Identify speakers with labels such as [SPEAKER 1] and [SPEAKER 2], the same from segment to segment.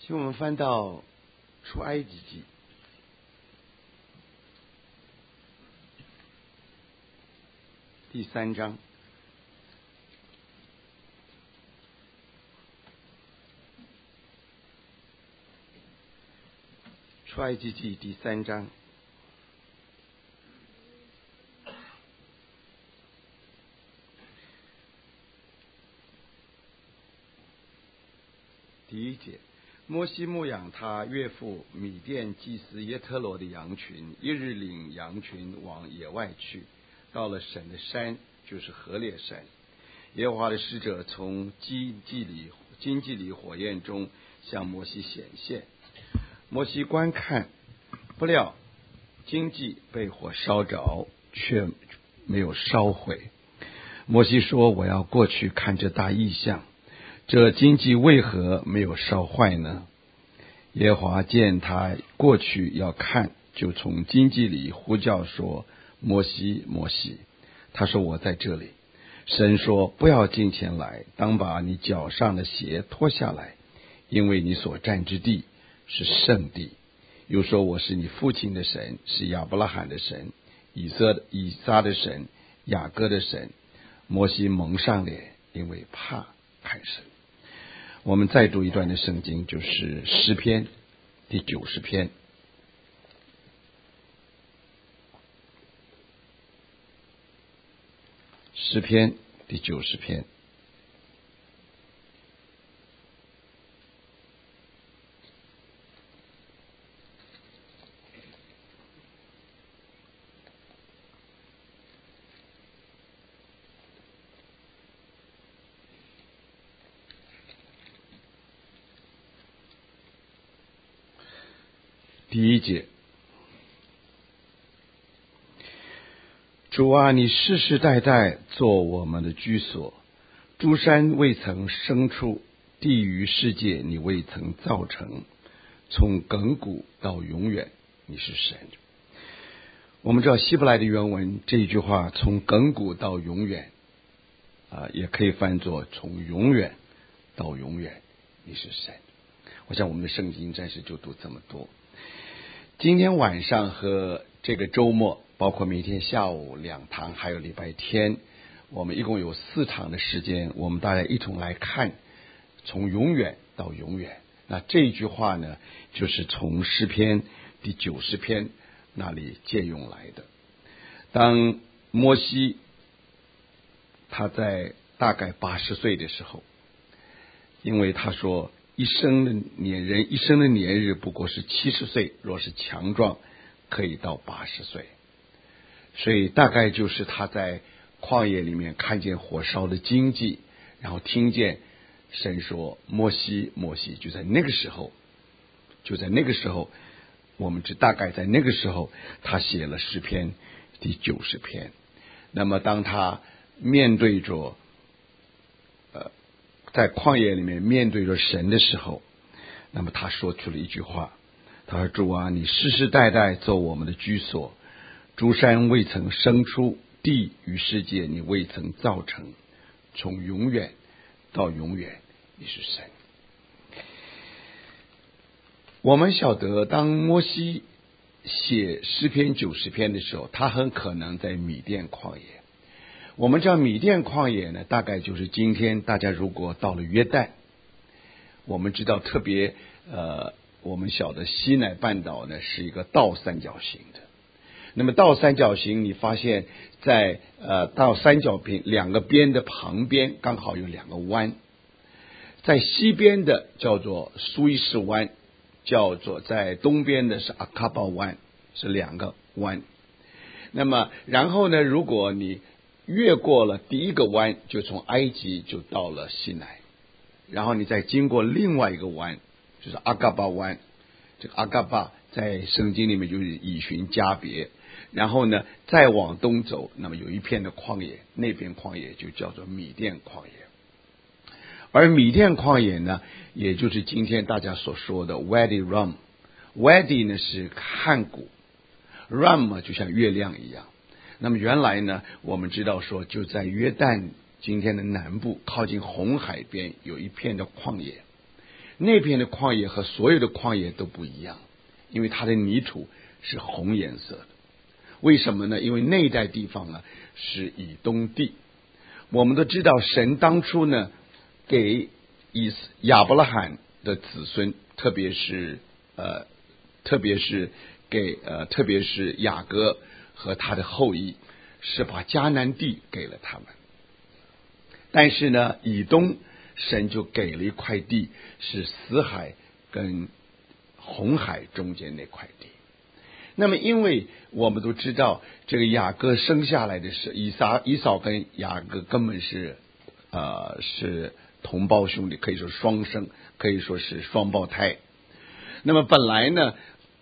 [SPEAKER 1] 请我们翻到出埃及记第3章。出埃及记第3章第1节，摩西牧养他岳父米甸祭司耶特罗的羊群，一日领羊群往野外去，到了神的山，就是何烈山。耶和华的使者从荆棘里火焰中向摩西显现。摩西观看，不料荆棘被火烧着，却没有烧毁。摩西说：我要过去看这大异象，这荆棘为何没有烧坏呢？耶和华见他过去要看，就从荆棘里呼叫说：摩西，摩西。他说：我在这里。神说：不要近前来，当把你脚上的鞋脱下来，因为你所站之地是圣地。又说：我是你父亲的神，是亚伯拉罕的神，以撒的神，雅各的神。摩西蒙上脸，因为怕看神。我们再读一段的圣经，就是诗篇第90篇。诗篇第90篇。第1节，主啊，你世世代代做我们的居所，诸山未曾生出，地与世界你未曾造成，从亘古到永远你是神。我们知道希伯来的原文这一句话，从亘古到永远也可以翻作从永远到永远你是神。我想我们的圣经暂时就读这么多。今天晚上和这个周末，包括明天下午2堂，还有礼拜天，我们一共有4堂的时间，我们大家一同来看从永远到永远。那这一句话呢，就是从诗篇第90篇那里借用来的。当摩西他在大概80岁的时候，因为他说人一生的年日不过是70岁，若是强壮可以到80岁。所以大概就是他在旷野里面看见火烧的荆棘，然后听见神说：摩西，摩西。就在那个时候，我们大概在那个时候他写了诗篇第90篇。那么当他面对着在旷野里面面对着神的时候，那么他说出了一句话，他说：主啊，你世世代代做我们的居所，诸山未曾生出，地与世界你未曾造成，从永远到永远你是神。我们晓得当摩西写诗篇90篇的时候，他很可能在米甸旷野。我们知道米甸旷野呢，大概就是今天大家如果到了约旦，我们知道特别我们晓得西乃半岛呢是一个倒三角形的。那么倒三角形，你发现在倒三角形2个边的旁边刚好有2个湾，在西边的叫做苏伊士湾，叫做在东边的是阿卡巴湾，是2个湾。那么然后呢，如果你越过了第1个湾，就从埃及就到了西乃，然后你再经过另外一个湾，就是阿嘎巴湾。这个阿嘎巴在圣经里面就是以寻加别。然后呢再往东走，那么有一片的旷野，那片旷野就叫做米甸旷野。而米甸旷野呢，也就是今天大家所说的 Wadi Rum。Wadi 呢是汉谷， Rum 就像月亮一样。那么原来呢，我们知道说就在约旦今天的南部靠近红海边有一片的旷野。 那片的旷野和所有的旷野都不一样，因为它的泥土是红颜色的。为什么呢？因为那一带地方呢是以东地。我们都知道神当初呢给亚伯拉罕的子孙，特别是雅各和他的后裔，是把迦南地给了他们。但是呢，以东神就给了一块地，是死海跟红海中间那块地。那么因为我们都知道这个雅各生下来的是以扫跟雅各根本是同胞兄弟，可以说双生，可以说是双胞胎。那么本来呢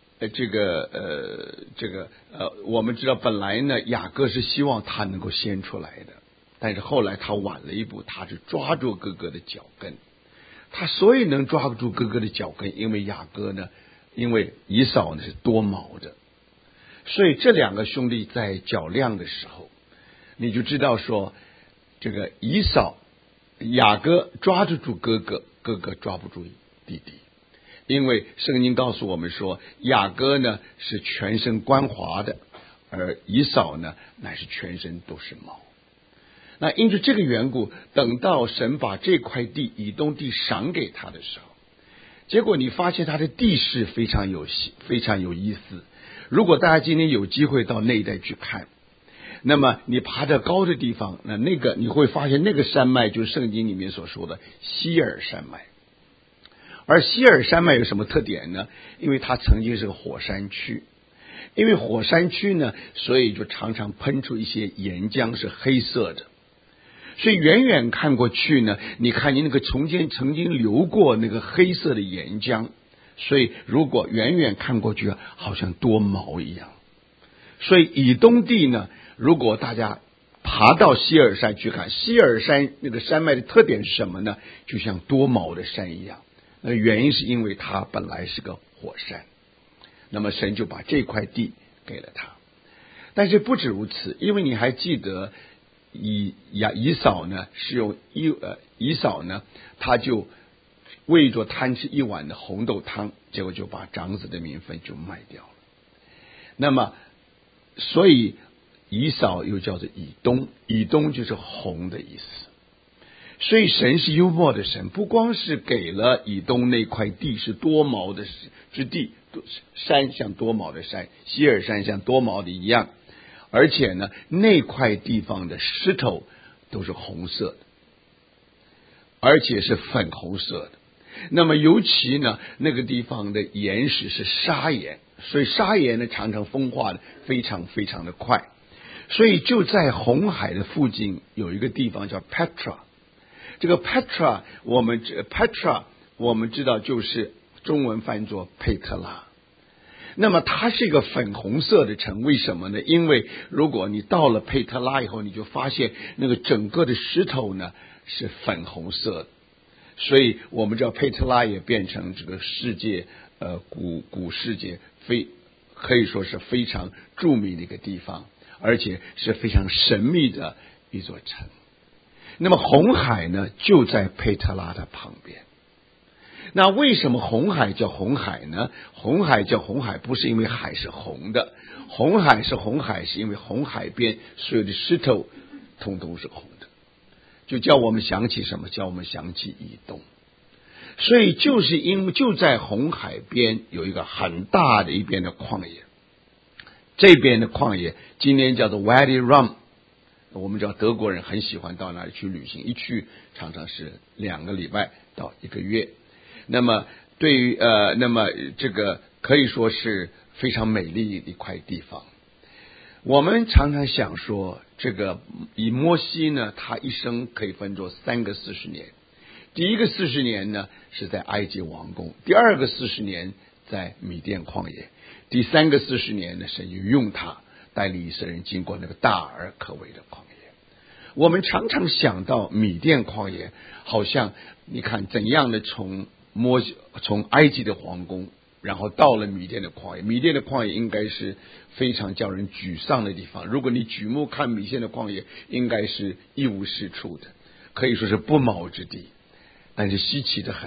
[SPEAKER 1] 我们知道本来呢雅各是希望他能够先出来的，但是后来他晚了一步，他是抓住哥哥的脚跟。他所以能抓住哥哥的脚跟，因为以扫呢是多毛的，所以这两个兄弟在较量的时候，你就知道说这个雅各抓得住哥哥，哥哥抓不住弟弟。因为圣经告诉我们说，雅各呢是全身光滑的，而以扫呢乃是全身都是毛。那因着这个缘故，等到神把这块地以东地赏给他的时候，结果你发现他的地势非常有意思。如果大家今天有机会到那一带去看，那么你爬到高的地方，那个你会发现那个山脉就是圣经里面所说的希尔山脉。而希尔山脉有什么特点呢？因为它曾经是个火山区，因为火山区呢，所以就常常喷出一些岩浆是黑色的，所以远远看过去呢，你看你那个曾经流过那个黑色的岩浆，所以如果远远看过去好像多毛一样。所以以东地呢，如果大家爬到希尔山去看，希尔山那个山脉的特点是什么呢？就像多毛的山一样。那原因是因为它本来是个火山，那么神就把这块地给了他。但是不止如此，因为你还记得以扫呢是用以扫呢，他就为着贪吃一碗的红豆汤，结果就把长子的名分就卖掉了。那么所以以扫又叫做以东，以东就是红的意思。所以神是幽默的神，不光是给了以东那块地是多毛的之地，山像多毛的山，希尔山像多毛的一样，而且呢那块地方的石头都是红色的，而且是粉红色的。那么尤其呢那个地方的岩石是砂岩，所以砂岩呢常常风化的非常非常的快。所以就在红海的附近有一个地方叫 Petra。这个 Petra 我们知道就是中文翻作佩特拉。那么它是一个粉红色的城，为什么呢？因为如果你到了佩特拉以后，你就发现那个整个的石头呢是粉红色的，所以我们知道佩特拉也变成这个世界古世界可以说是非常著名的一个地方，而且是非常神秘的一座城。那么红海呢就在佩特拉的旁边。那为什么红海叫红海呢？红海叫红海不是因为海是红的，红海是红海是因为红海边所有的石头通通是红的，就叫我们想起什么？叫我们想起以东。所以就在红海边有一个很大的一边的旷野，这边的旷野今天叫做 Wadi Rum。我们知道德国人很喜欢到那里去旅行，一去常常是2个礼拜到1个月。那么这个可以说是非常美丽的一块地方。我们常常想说，这个以摩西呢，他一生可以分作3个40年。第一个40年呢是在埃及王宫，第二个40年在米甸旷野，第3个40年呢神就用他带领以色列人经过那个大而可畏的旷野。我们常常想到米甸旷野，好像你看怎样的从埃及的皇宫，然后到了米甸的旷野。米甸的旷野应该是非常叫人沮丧的地方，如果你举目看米甸的旷野，应该是一无是处的，可以说是不毛之地。但是稀奇的很，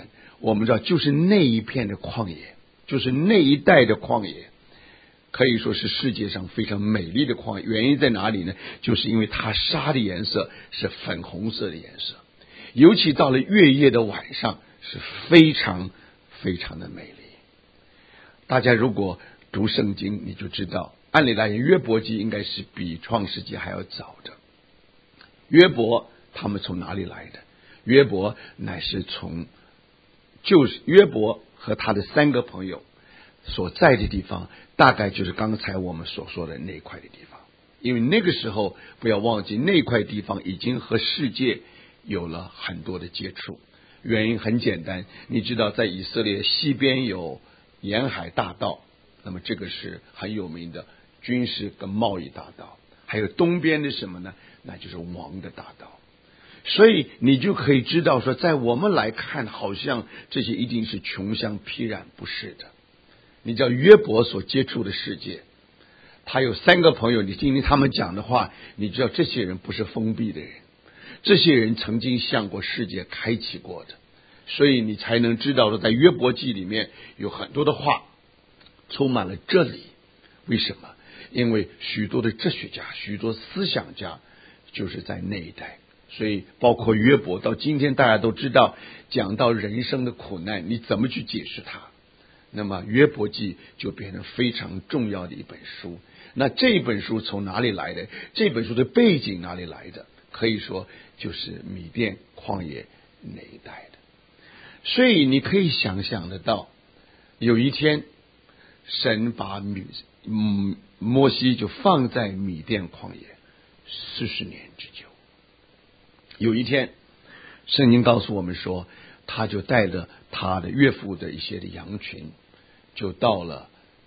[SPEAKER 1] 我们知道就是那一片的旷野，就是那一带的旷野，可以说是世界上非常美丽的旷野。原因在哪里呢？就是因为它沙的颜色是粉红色的颜色，尤其到了月夜的晚上是非常非常的美丽。大家如果读圣经，你就知道，按理来讲约伯记应该是比创世纪还要早的。约伯他们从哪里来的？约伯乃是就是约伯和他的3个朋友所在的地方，大概就是刚才我们所说的那块的地方。因为那个时候不要忘记，那块地方已经和世界有了很多的接触。原因很简单，你知道在以色列西边有沿海大道，那么这个是很有名的军事跟贸易大道。还有东边的什么呢？那就是王的大道。所以你就可以知道说，在我们来看，好像这些一定是穷乡僻壤，不是的。你知道约伯所接触的世界，他有3个朋友，你听听他们讲的话，你知道这些人不是封闭的人，这些人曾经向过世界开启过的。所以你才能知道说，在约伯记里面有很多的话充满了这里。为什么？因为许多的哲学家，许多思想家就是在那一带。所以包括约伯，到今天大家都知道，讲到人生的苦难，你怎么去解释它？那么约伯记就变成非常重要的一本书。那这本书从哪里来的？这本书的背景哪里来的？可以说就是米甸旷野那一带的。所以你可以想象得到，有一天神把摩西就放在米甸旷野40年之久。有一天圣经告诉我们说，他就带着他的岳父的一些的羊群，就到了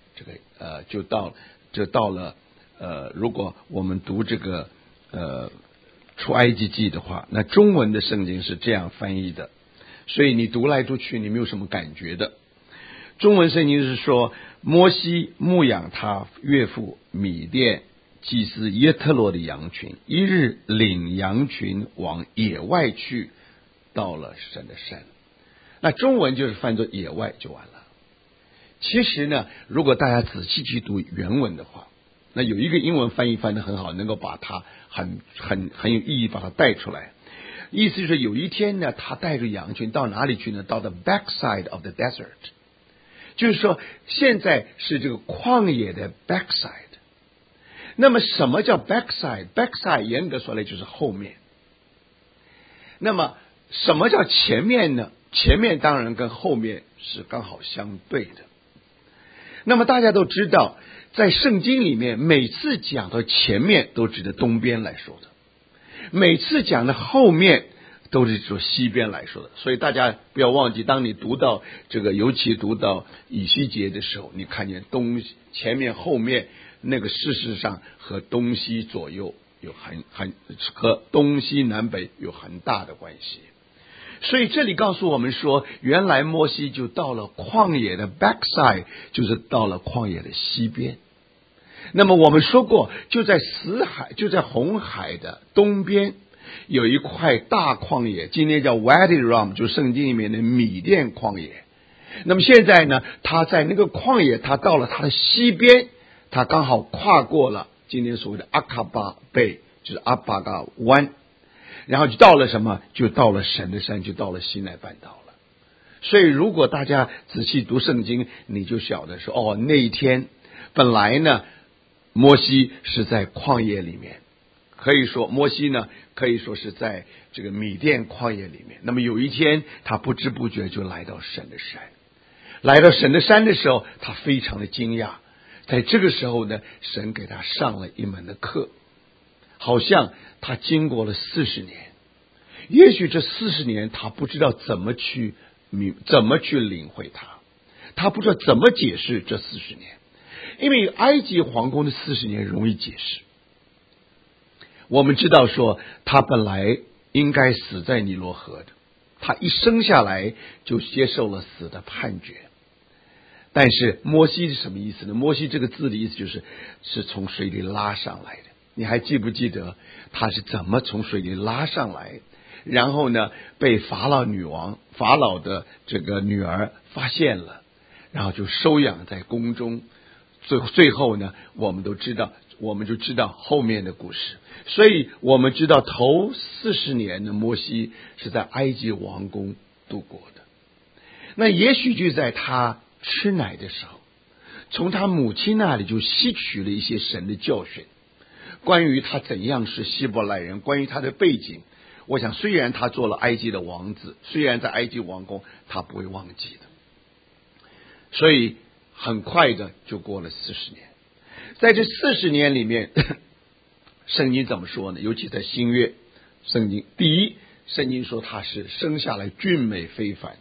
[SPEAKER 1] 如果我们读这个出埃及记的话，那中文的圣经是这样翻译的，所以你读来读去你没有什么感觉的。中文圣经是说，摩西牧养他岳父米甸祭司耶特罗的羊群，一日领羊群往野外去，到了神的山。那中文就是翻作野外就完了。其实呢，如果大家仔细去读原文的话，那有一个英文翻译翻得很好，能够把它很有意义把它带出来。意思就是有一天呢，他带着羊群到哪里去呢？到 the backside of the desert， 就是说现在是这个旷野的 backside。那么什么叫 backside？backside 严格说来就是后面。那么什么叫前面呢？前面当然跟后面是刚好相对的。那么大家都知道，在圣经里面每次讲到前面都指的东边来说的，每次讲的后面都是指西边来说的。所以大家不要忘记，当你读到这个，尤其读到以西结的时候，你看见前面后面那个事实上和东西左右有和东西南北有很大的关系。所以这里告诉我们说，原来摩西就到了旷野的 backside， 就是到了旷野的西边。那么我们说过，就在红海的东边有一块大旷野，今天叫 Wadi Rum， 就是圣经里面的米甸旷野。那么现在呢，他在那个旷野，他到了他的西边，他刚好跨过了今天所谓的阿卡巴贝，就是阿巴嘎湾，然后就到了什么？就到了神的山，就到了西奈半岛了。所以如果大家仔细读圣经，你就晓得说，那一天本来呢，摩西是在旷野里面，可以说摩西呢可以说是在这个米甸旷野里面。那么有一天他不知不觉就来到神的山，来到神的山的时候，他非常的惊讶。在这个时候呢，神给他上了一门的课，好像他经过了40年，也许这40年他不知道怎么去领会他不知道怎么解释这40年。因为埃及皇宫的40年容易解释，我们知道说他本来应该死在尼罗河的，他一生下来就接受了死的判决。但是摩西是什么意思呢？摩西这个字的意思是从水里拉上来的。你还记不记得他是怎么从水里拉上来？ 然后呢被法老的这个女儿发现了，然后就收养在宫中。最后呢，我们就知道后面的故事。所以我们知道头40年的摩西是在埃及王宫度过的。那也许就在他吃奶的时候，从他母亲那里就吸取了一些神的教训，关于他怎样是希伯来人，关于他的背景。我想虽然他做了埃及的王子，虽然在埃及王宫，他不会忘记的。所以很快的就过了40年。在这40年里面，圣经怎么说呢？尤其在新约圣经，第一，圣经说他是生下来俊美非凡。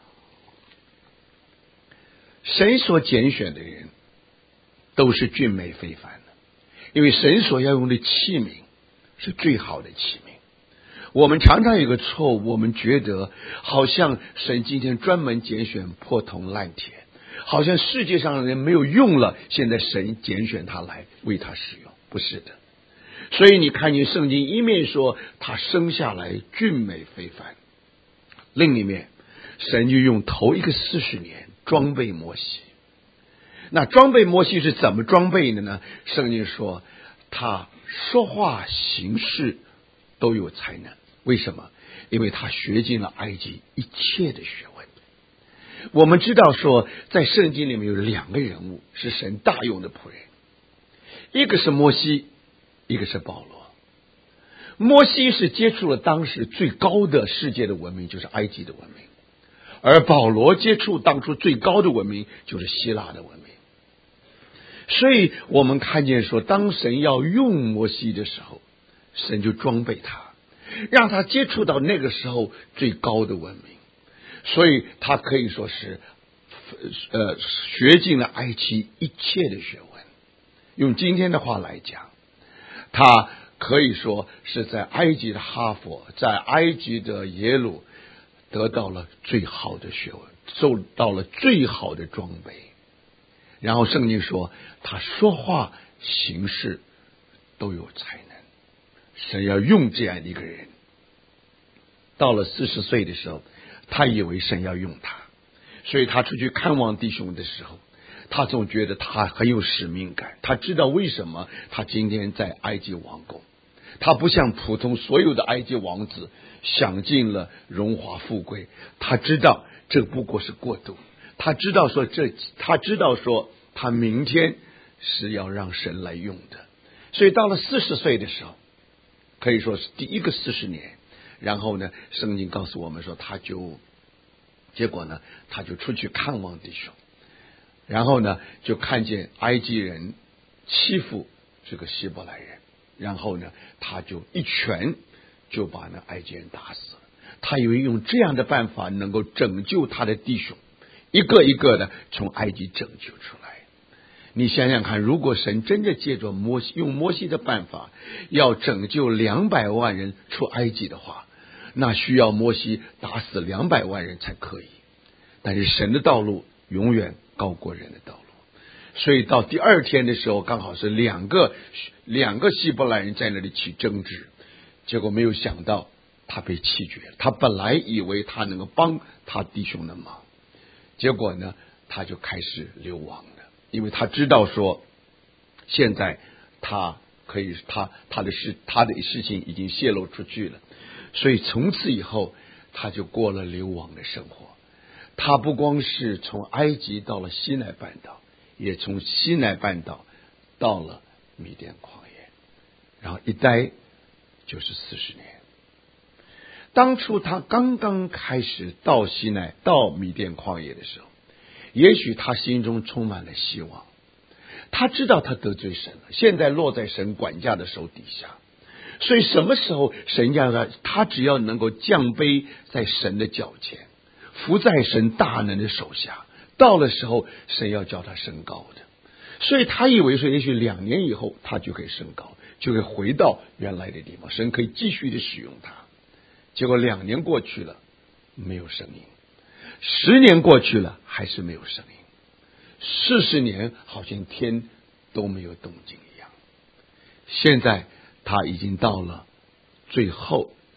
[SPEAKER 1] 神所拣选的人都是俊美非凡的，因为神所要用的器皿是最好的器皿。我们常常有一个错误，我们觉得好像神今天专门拣选破铜烂铁，好像世界上的人没有用了，现在神拣选他来为他使用。不是的。所以你看见圣经一面说他生下来俊美非凡，另一面神就用头一个40年装备摩西。那装备摩西是怎么装备的呢？圣经说他说话行事都有才能。为什么？因为他学尽了埃及一切的学问。我们知道说在圣经里面有2个人物是神大用的仆人，一个是摩西，一个是保罗。摩西是接触了当时最高的世界的文明，就是埃及的文明，而保罗接触当初最高的文明，就是希腊的文明。所以我们看见说，当神要用摩西的时候，神就装备他，让他接触到那个时候最高的文明。所以他可以说是学尽了埃及一切的学问。用今天的话来讲，他可以说是在埃及的哈佛，在埃及的耶鲁得到了最好的学问，受到了最好的装备。然后圣经说他说话行事都有才能。神要用这样一个人。到了40岁的时候，他以为神要用他，所以他出去看望弟兄的时候，他总觉得他很有使命感。他知道为什么他今天在埃及王宫，他不像普通所有的埃及王子享尽了荣华富贵。他知道这不过是过渡，他知道说他明天是要让神来用的。所以到了40岁的时候，可以说是第一个40年。然后呢，圣经告诉我们说结果呢他就出去看望弟兄，然后呢就看见埃及人欺负这个希伯来人，然后呢他就一拳就把那埃及人打死了。他以为用这样的办法能够拯救他的弟兄，一个一个的从埃及拯救出来。你想想看，如果神真的借着用摩西的办法要拯救200万人出埃及的话，那需要摩西打死200万人才可以。但是神的道路永远高过人的道路。所以到第2天的时候，刚好是两个希伯来人在那里起争执，结果没有想到他被弃绝了。他本来以为他能够帮他弟兄的忙，结果呢他就开始流亡了。因为他知道说现在他的事情已经泄露出去了，所以从此以后他就过了流亡的生活。他不光是从埃及到了西奈半岛，也从西奈半岛到了米甸旷野，然后一待就是40年。当初他刚刚开始到米甸旷野的时候，也许他心中充满了希望。他知道他得罪神了，现在落在神管家的手底下，所以什么时候神让他只要能够降卑在神的脚前，伏在神大能的手下，到了时候神要叫他升高的。所以他以为说也许2年以后他就可以升高，就可以回到原来的地方，神可以继续的使用他。结果2年过去了，没有声音；10年过去了，还是没有声音；40年好像天都没有动静一样。现在他已经到了最后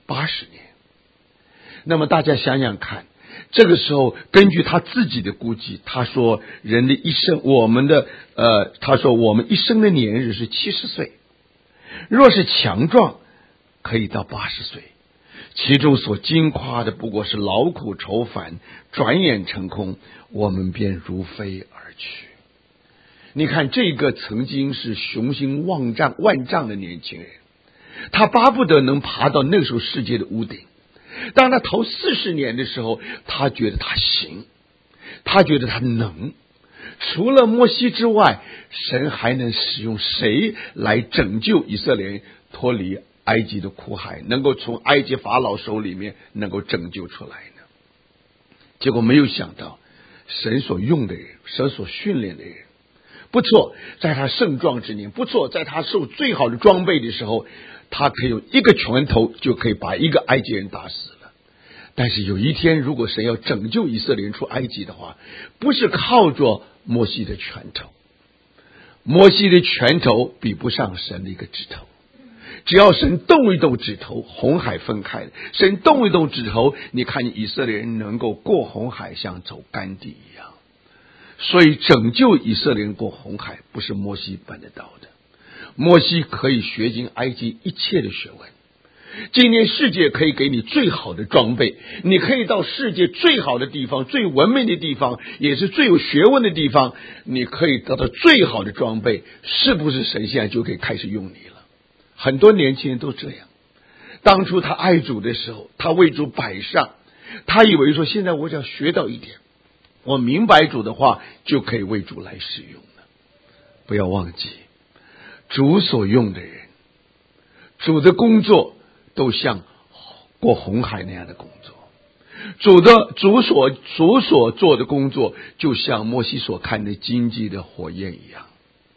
[SPEAKER 1] 80年。那么大家想想看，这个时候根据他自己的估计，他说人的一生，他说我们一生的年日是70岁，若是强壮可以到80岁，其中所经夸的不过是劳苦愁烦，转眼成空，我们便如飞而去。你看，这个曾经是雄心万丈的年轻人，他巴不得能爬到那时候世界的屋顶。当他头40年的时候，他觉得他行，他觉得他能。除了摩西之外，神还能使用谁来拯救以色列人脱离埃及的苦海，能够从埃及法老手里面能够拯救出来呢？结果没有想到，神所用的人，神所训练的人不错，在他盛壮之年不错，在他受最好的装备的时候，他可以用一个拳头就可以把一个埃及人打死了。但是有一天，如果神要拯救以色列人出埃及的话，不是靠着摩西的拳头，摩西的拳头比不上神的一个指头。只要神动一动指头，红海分开了；神动一动指头，你看你以色列人能够过红海像走干地一样。所以拯救以色列人过红海不是摩西办得到的。摩西可以学尽埃及一切的学问，今天世界可以给你最好的装备，你可以到世界最好的地方，最文明的地方，也是最有学问的地方，你可以得到最好的装备，是不是神现在就可以开始用你了？很多年轻人都这样，当初他爱主的时候，他为主摆上，他以为说现在我只要学到一点，我明白主的话就可以为主来使用了。不要忘记，主所用的人，主的工作都像过红海那样的工作，主所做的工作就像摩西所看的荆棘的火焰一样，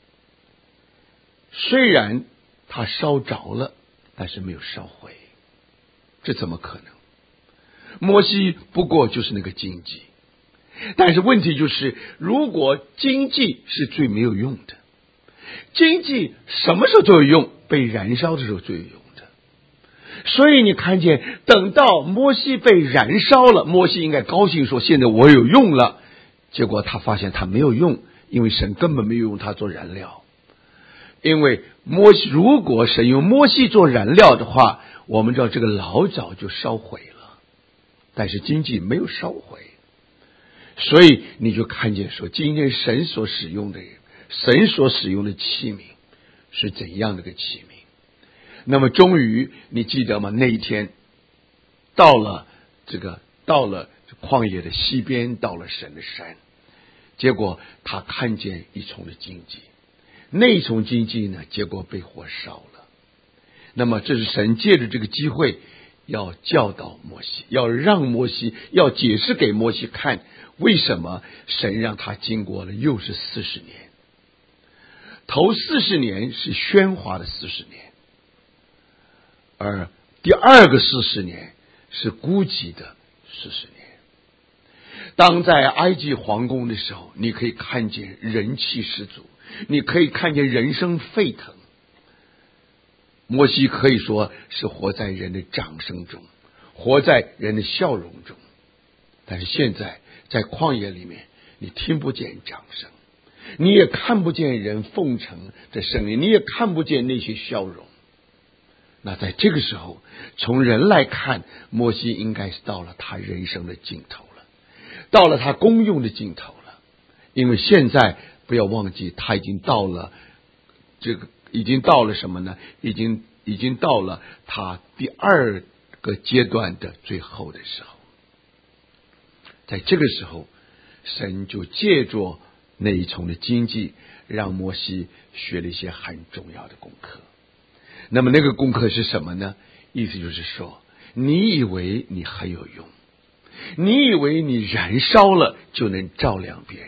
[SPEAKER 1] 虽然他烧着了，但是没有烧毁，这怎么可能？摩西不过就是那个荆棘，但是问题就是，如果荆棘是最没有用的，荆棘什么时候最有用？被燃烧的时候最有用的。所以你看见，等到摩西被燃烧了，摩西应该高兴说现在我有用了，结果他发现他没有用，因为神根本没有用他做燃料。因为如果神用摩西做燃料的话，我们知道这个老早就烧毁了，但是荆棘没有烧毁。所以你就看见说，今天神所使用的人，神所使用的器皿是怎样的一个器皿。那么终于你记得吗？那一天到了旷野的西边，到了神的山，结果他看见一丛的荆棘，那一丛荆棘呢，结果被火烧了。那么这是神借着这个机会要教导摩西，要让摩西，要解释给摩西看，为什么神让他经过了又是40年。头40年是喧哗的40年，而第二个40年是孤寂的40年。当在埃及皇宫的时候，你可以看见人气十足，你可以看见人声沸腾。摩西可以说是活在人的掌声中，活在人的笑容中。但是现在在旷野里面，你听不见掌声，你也看不见人奉承的声音，你也看不见那些笑容。那在这个时候，从人来看，摩西应该是到了他人生的尽头了，到了他功用的尽头了。因为现在不要忘记，他已经到了什么呢？已经到了他第二个阶段的最后的时候。在这个时候，神就借着那一丛的荆棘，让摩西学了一些很重要的功课。那么那个功课是什么呢？意思就是说，你以为你很有用，你以为你燃烧了就能照亮别人。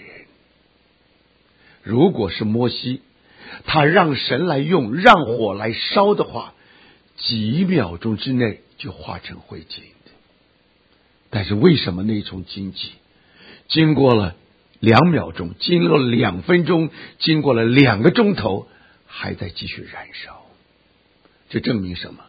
[SPEAKER 1] 如果是摩西，他让神来用，让火来烧的话，几秒钟之内就化成灰烬的。但是为什么那一丛荆棘经过了2秒钟，经过了2分钟，经过了2个钟头，还在继续燃烧？这证明什么？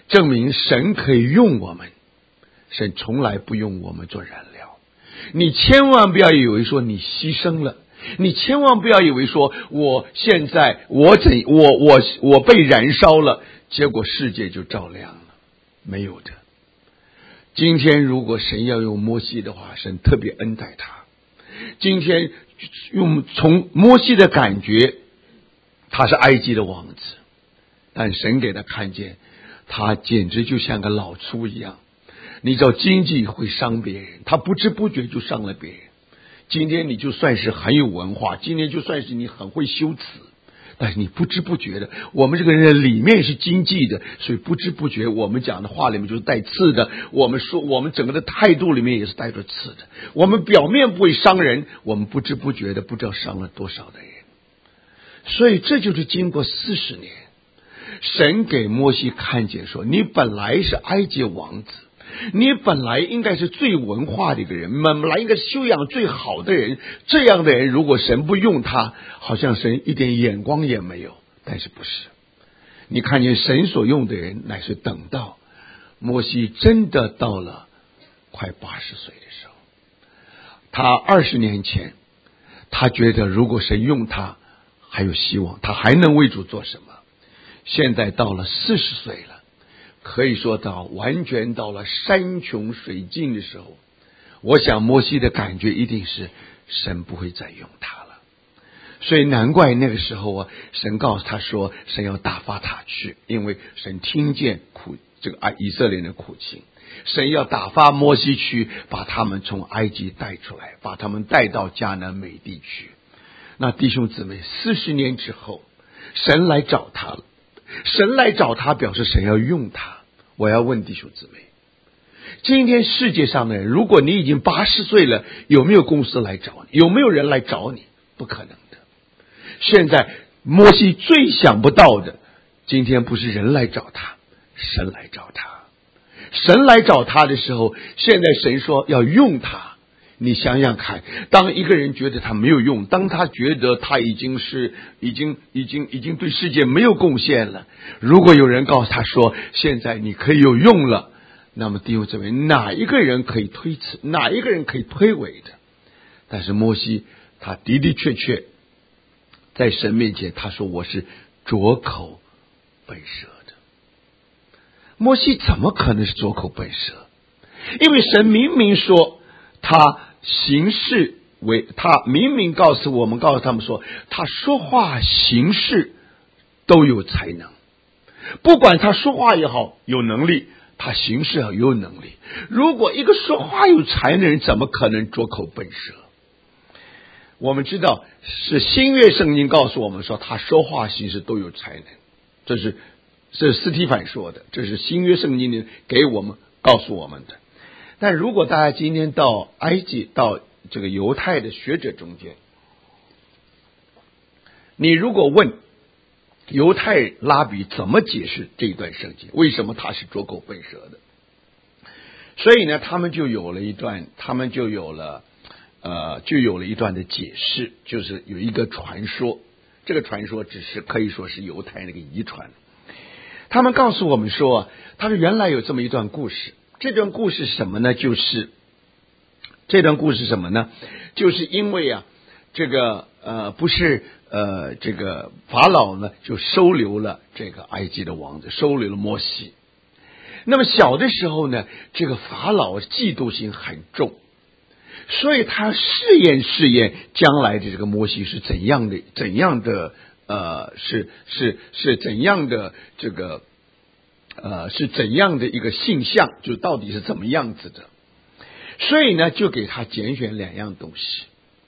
[SPEAKER 1] 证明神可以用我们。神从来不用我们做燃料。你千万不要以为说你牺牲了，你千万不要以为说我现在我被燃烧了，结果世界就照亮了。没有的。今天如果神要用摩西的话，神特别恩待他。今天用从摩西的感觉，他是埃及的王子，但神给他看见，他简直就像个老粗一样。你知道经济会伤别人，他不知不觉就伤了别人。今天你就算是很有文化，今天就算是你很会修辞，但是你不知不觉的，我们这个人里面是经济的，所以不知不觉我们讲的话里面就是带刺的，我们说我们整个的态度里面也是带着刺的。我们表面不会伤人，我们不知不觉的不知道伤了多少的人。所以这就是经过40年，神给摩西看见说，你本来是埃及王子，你本来应该是最文化的一个人，本来应该修养最好的人，这样的人如果神不用他，好像神一点眼光也没有。但是不是，你看见神所用的人，乃是等到摩西真的到了快80岁的时候，他20年前他觉得如果神用他还有希望，他还能为主做什么。现在到了40岁了，可以说到完全到了山穷水尽的时候，我想摩西的感觉一定是神不会再用他了。所以难怪那个时候啊，神告诉他说，神要打发他去，因为神听见这个以色列人的苦情，神要打发摩西去，把他们从埃及带出来，把他们带到迦南美地去。那弟兄姊妹，40年之后，神来找他了。神来找他，表示神要用他。我要问弟兄姊妹，今天世界上的人，如果你已经80岁了，有没有公司来找你？有没有人来找你？不可能的。现在摩西最想不到的，今天不是人来找他，神来找他。神来找他的时候，现在神说要用他。你想想看，当一个人觉得他没有用，当他觉得他已经对世界没有贡献了，如果有人告诉他说现在你可以有用了，那么弟兄姊妹，哪一个人可以推辞，哪一个人可以推诿的？但是摩西他的的确确在神面前，他说我是拙口笨舌的。摩西怎么可能是拙口笨舌？因为神明明说他行事他明明告诉他们说，他说话行事都有才能。不管他说话也好有能力，他行事也有能力。如果一个说话有才能的人，怎么可能拙口笨舌？我们知道是新约圣经告诉我们说，他说话行事都有才能。这是司提反说的，这是新约圣经里给我们告诉我们的。但如果大家今天到埃及，到这个犹太的学者中间，你如果问犹太拉比怎么解释这一段圣经，为什么他是拙口笨舌的？所以呢，他们就有了一段的解释，就是有一个传说，这个传说只是可以说是犹太那个遗传。他们告诉我们说，他说原来有这么一段故事。这段故事是什么呢？就是因为这个这个法老呢就收留了这个埃及的王子，收留了摩西。那么小的时候呢，这个法老嫉妒心很重，所以他试验将来的这个摩西是怎样的一个性象，就到底是怎么样子的。所以呢，就给他拣选2样东西。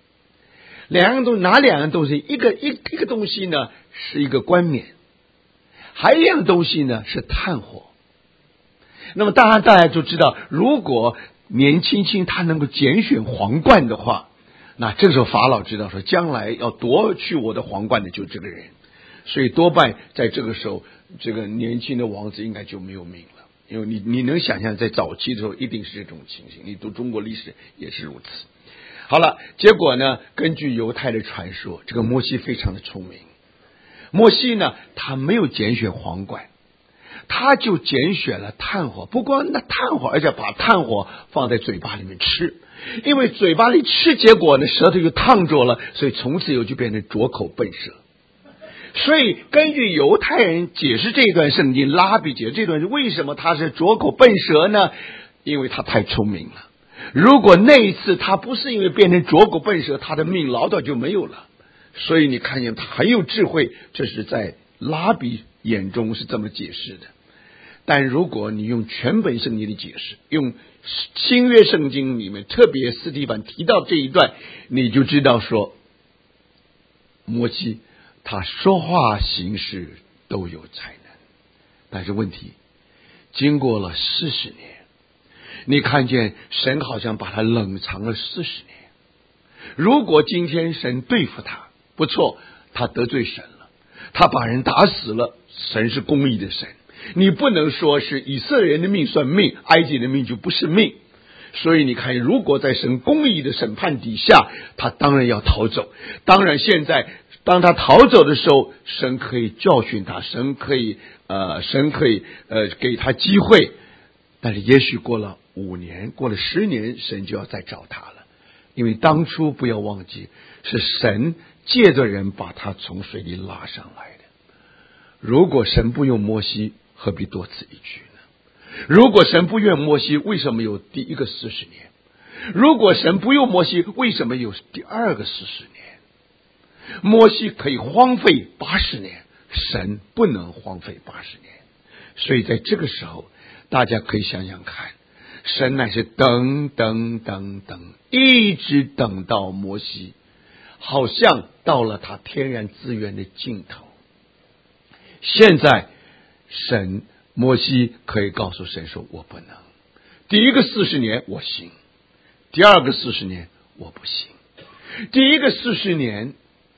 [SPEAKER 1] 哪2样东西？一个东西呢是一个冠冕，还有一样东西呢是炭火。那么当然大家就知道，如果年轻他能够拣选皇冠的话，那这时候法老知道说，将来要夺去我的皇冠的就这个人。所以多半在这个时候，这个年轻的王子应该就没有命了。因为你能想象，在早期的时候一定是这种情形，你读中国历史也是如此。好了，结果呢，根据犹太的传说，这个摩西非常的聪明。摩西呢，他没有拣选皇冠， 他就拣选了炭火，不光那炭火，而且把炭火放在嘴巴里面吃，因为嘴巴里吃，结果呢舌头就烫着了，所以从此以后就变成拙口笨舌。所以根据犹太人解释这段圣经，拉比解释这段为什么他是拙口笨舌呢？因为他太聪明了。如果那一次他不是因为变成拙口笨舌，他的命老早就没有了。所以你看见他很有智慧，这是在拉比眼中是这么解释的。但如果你用全本圣经的解释，用新约圣经里面特别司提反提到这一段，你就知道说摩西他说话行事都有才能。但是问题经过了40年，你看见神好像把他冷藏了40年。如果今天神对付他不错，他得罪神了，他把人打死了，神是公义的神，你不能说是以色列人的命算命，埃及人的命就不是命。所以你看，如果在神公义的审判底下，他当然要逃走。当然现在当他逃走的时候，神可以教训他，神可以给他机会。但是也许过了5年，过了10年，神就要再找他了。因为当初不要忘记，是神借着人把他从水里拉上来的。如果神不用摩西，何必多此一举呢？如果神不用摩西，为什么有第一个40年？如果神不用摩西，为什么有第二个40年？摩西可以荒废80年，神不能荒废80年。所以在这个时候，大家可以想想看，神乃是等，一直等到摩西，好像到了他天然资源的尽头。现在摩西可以告诉神说，我不能。第一个40年我行，第二个40年我不行。第一个40年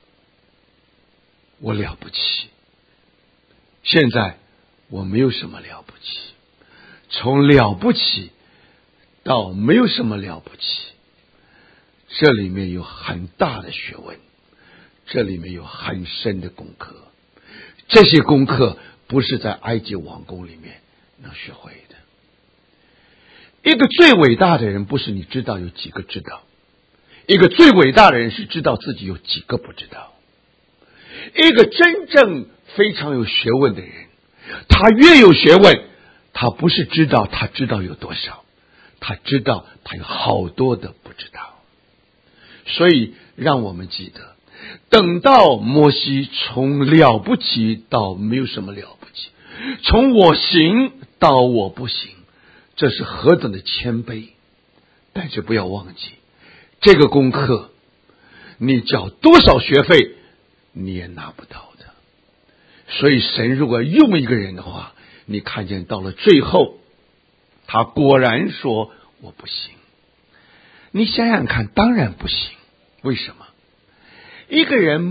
[SPEAKER 1] 我了不起，现在我没有什么了不起。从了不起到没有什么了不起，这里面有很大的学问，这里面有很深的功课。这些功课不是在埃及王宫里面能学会的。一个最伟大的人不是你知道有几个知道，一个最伟大的人是知道自己有几个不知道。一个真正非常有学问的人，他越有学问，他不是知道他知道有多少，他知道他有好多的不知道。所以让我们记得，等到摩西从了不起到没有什么了不起，从我行到我不行，这是何等的谦卑。但是不要忘记，这个功课你缴多少学费你也拿不到的。所以神如果用一个人的话，你看见到了最后，他果然说我不行。你想想看，当然不行。为什么？一个人，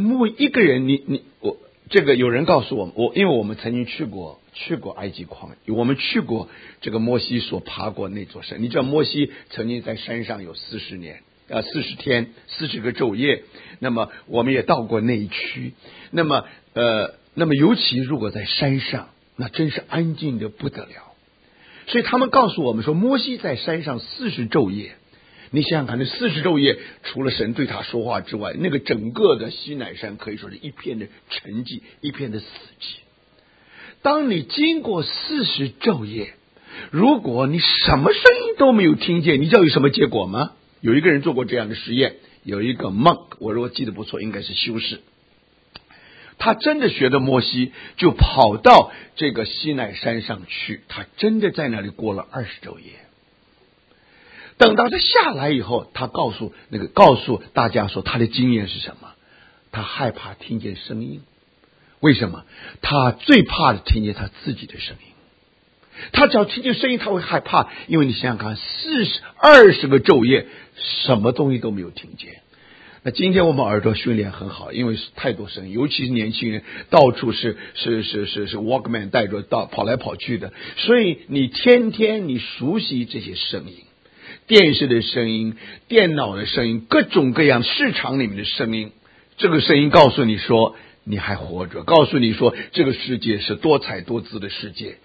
[SPEAKER 1] 这个有人告诉我，因为我们曾经去过埃及旷野，我们去过这个摩西所爬过那座山。你知道摩西曾经在山上有40天40个昼夜，那么我们也到过那一区。那么尤其如果在山上，那真是安静的不得了。所以他们告诉我们说，摩西在山上40昼夜。你想想看，那40昼夜，除了神对他说话之外，那个整个的西乃山可以说是一片的沉寂，一片的死寂。当你经过40昼夜，如果你什么声音都没有听见，你知道有什么结果吗？有一个人做过这样的实验，有一个 monk， 我如果记得不错，应该是修士，他真的学的摩西，就跑到这个西乃山上去，他真的在那里过了20昼夜。等到他下来以后，他告诉大家说，他的经验是什么？他害怕听见声音。为什么？他最怕的听见他自己的声音。他只要听见声音，他会害怕。因为你想想看，20个昼夜，什么东西都没有听见。那今天我们耳朵训练很好，因为太多声音，尤其是年轻人，到处是 Walkman 带着跑来跑去的，所以你天天你熟悉这些声音。电视的声音，电脑的声音，各种各样市场里面的声音，这个声音告诉你说你还活着，告诉你说这个世界是多彩多姿的世界。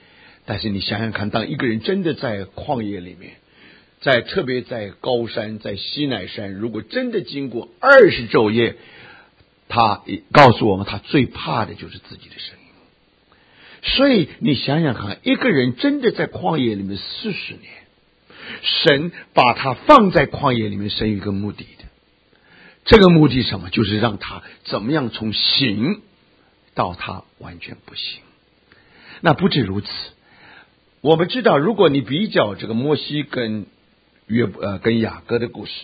[SPEAKER 1] 但是你想想看，当一个人真的在旷野里面，特别在高山，在西乃山，如果真的经过20昼夜，他告诉我们，他最怕的就是自己的声音。所以你想想看，一个人真的在旷野里面40年，神把他放在旷野里面是有一个目的的。这个目的是什么？就是让他怎么样从行到他完全不行。那不止如此，我们知道，如果你比较这个摩西跟雅各的故事，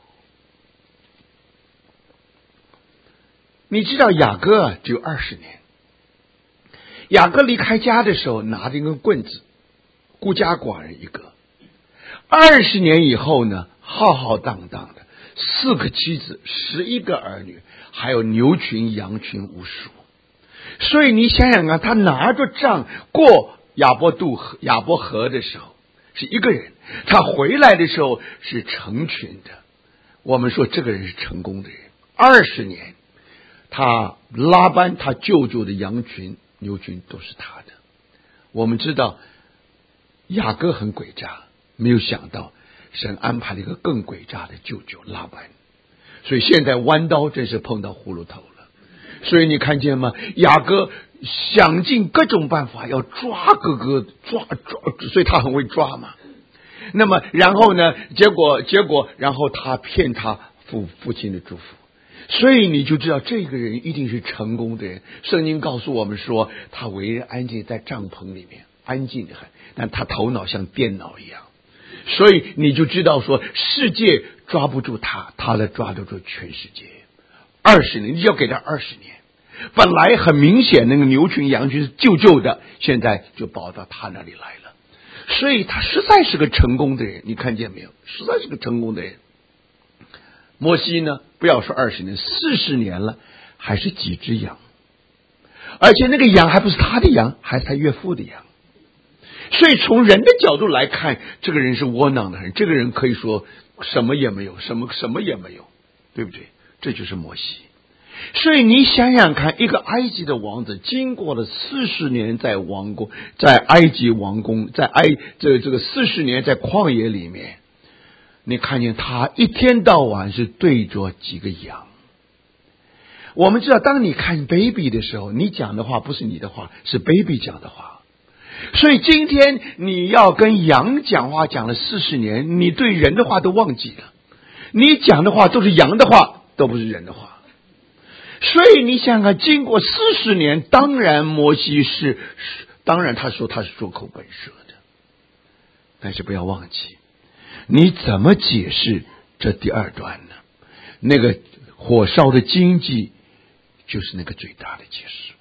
[SPEAKER 1] 你知道雅各只有20年。雅各离开家的时候拿着一根棍子，孤家寡人一个。20年以后呢，浩浩荡荡的4个妻子，11个儿女，还有牛群羊群无数。所以你想想看，他拿着杖过亚伯河的时候是一个人，他回来的时候是成群的。我们说这个人是成功的人。20年，拉班他舅舅的羊群牛群都是他的。我们知道雅各很诡诈，没有想到神安排了一个更诡诈的舅舅拉班，所以现在弯刀真是碰到葫芦头了。所以你看见吗？雅各想尽各种办法要抓哥哥，抓，所以他很会抓嘛。那么然后呢，结果然后他骗他父亲的祝福。所以你就知道这个人一定是成功的人。圣经告诉我们说，他为人安静，在帐篷里面安静的很，但他头脑像电脑一样。所以你就知道说，世界抓不住他，他来抓得住全世界。20年，你要给他20年。本来很明显那个牛群羊群是舅舅的，现在就跑到他那里来了。所以他实在是个成功的人，你看见没有？实在是个成功的人。摩西呢，不要说20年，40年了，还是几只羊，而且那个羊还不是他的羊，还是他岳父的羊。所以从人的角度来看，这个人是窝囊的人，这个人可以说什么也没有，什么也没有，对不对？这就是摩西。所以你想想看，一个埃及的王子经过了40年在王宫，在埃及王宫，这个40年在旷野里面，你看见他一天到晚是对着几个羊。我们知道，当你看 baby 的时候，你讲的话不是你的话，是 baby 讲的话。所以今天你要跟羊讲话讲了40年，你对人的话都忘记了，你讲的话都是羊的话，都不是人的话。所以你想想，经过40年，当然摩西当然他说他是说口本舌的，但是不要忘记，你怎么解释这第2段呢？那个火烧的荆棘就是那个最大的解释。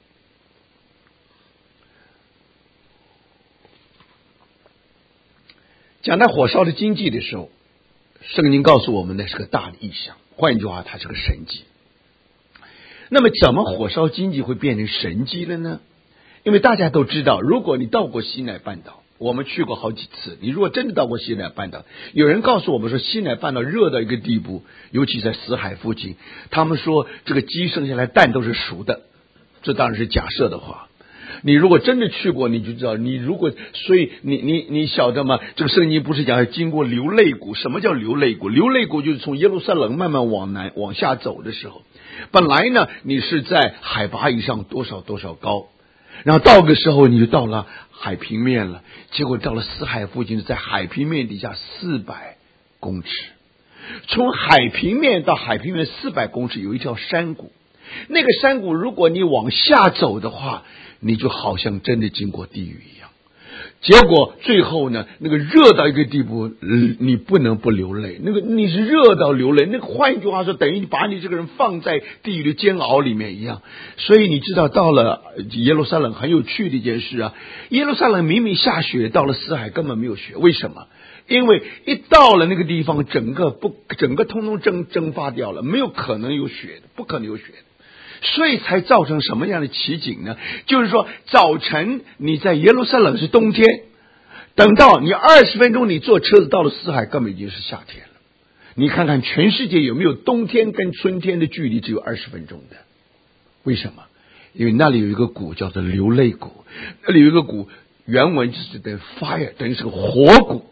[SPEAKER 1] 讲到火烧的荆棘的时候，圣经告诉我们那是个大的意象，换句话，它是个神迹。那么怎么火烧荆棘会变成神迹了呢？因为大家都知道，如果你到过西乃半岛，我们去过好几次，你如果真的到过西乃半岛，有人告诉我们说西乃半岛热到一个地步，尤其在死海附近，他们说这个鸡生下来蛋都是熟的，这当然是假设的话。你如果真的去过，你就知道，所以你晓得吗？这个圣经不是讲要经过流泪谷？什么叫流泪谷？流泪谷就是从耶路撒冷慢慢往下走的时候，本来呢你是在海拔以上多少高，然后到个时候你就到了海平面了，结果到了死海附近，在海平面底下400公尺，从海平面到海平面400公尺有一条山谷，那个山谷如果你往下走的话，你就好像真的经过地狱一样。结果最后呢，那个热到一个地步，你不能不流泪，那个你是热到流泪，那个换一句话说，等于你把你这个人放在地狱的煎熬里面一样。所以你知道，到了耶路撒冷很有趣的一件事啊，耶路撒冷明明下雪，到了死海根本没有雪，为什么？因为一到了那个地方，整个通通蒸发掉了，没有可能有雪的，不可能有雪的。所以才造成什么样的奇景呢？就是说早晨你在耶路撒冷是冬天，等到你20分钟你坐车子到了死海，根本已经是夏天了。你看看全世界有没有冬天跟春天的距离只有20分钟的？为什么？因为那里有一个谷叫做流泪谷，那里有一个谷原文就是等 fire， 等于是个火谷。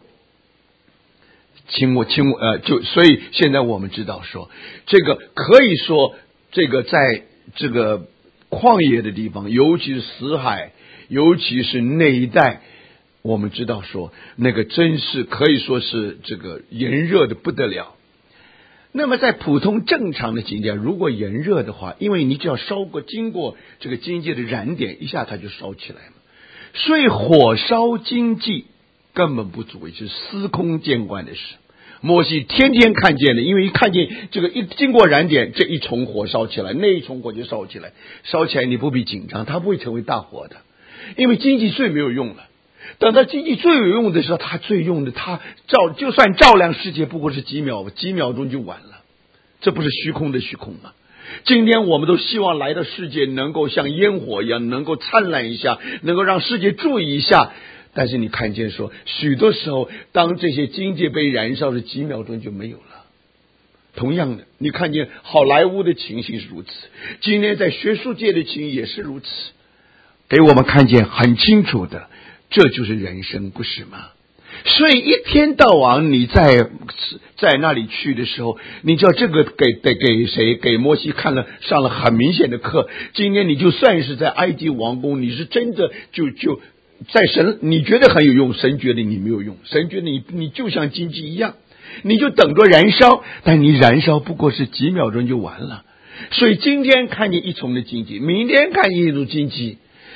[SPEAKER 1] 所以现在我们知道说，这个可以说，这个在这个旷野的地方，尤其是死海，尤其是那一带，我们知道说，那个真是可以说是这个炎热的不得了。那么在普通正常的境界，如果炎热的话，因为你只要经过这个荆棘的燃点，一下它就烧起来了。所以火烧荆棘根本不足为是司空见惯的事。摩西天天看见的，因为一看见这个经过燃点，这一重火烧起来，那一重火就烧起来，烧起来你不必紧张，它不会成为大火的，因为荆棘最没有用了。等到荆棘最有用的时候，它最用的，它就算照亮世界，不过是几秒钟就完了。这不是虚空的虚空吗？今天我们都希望来到世界能够像烟火一样，能够灿烂一下，能够让世界注意一下。但是你看见说，许多时候当这些荆棘被燃烧的几秒钟就没有了。同样的，你看见好莱坞的情形是如此，今天在学术界的情形也是如此，给我们看见很清楚的，这就是人生，不是吗？所以一天到晚你在那里去的时候，你知道这个给谁？给摩西上了很明显的课。今天你就算是在埃及王宫，你是真的就在神你觉得很有用，神觉得你没有用，神觉得你就像荆棘一样，你就等着燃烧，但你燃烧不过是几秒钟就完了。所以今天看见一重的荆棘，明天看见一种荆棘，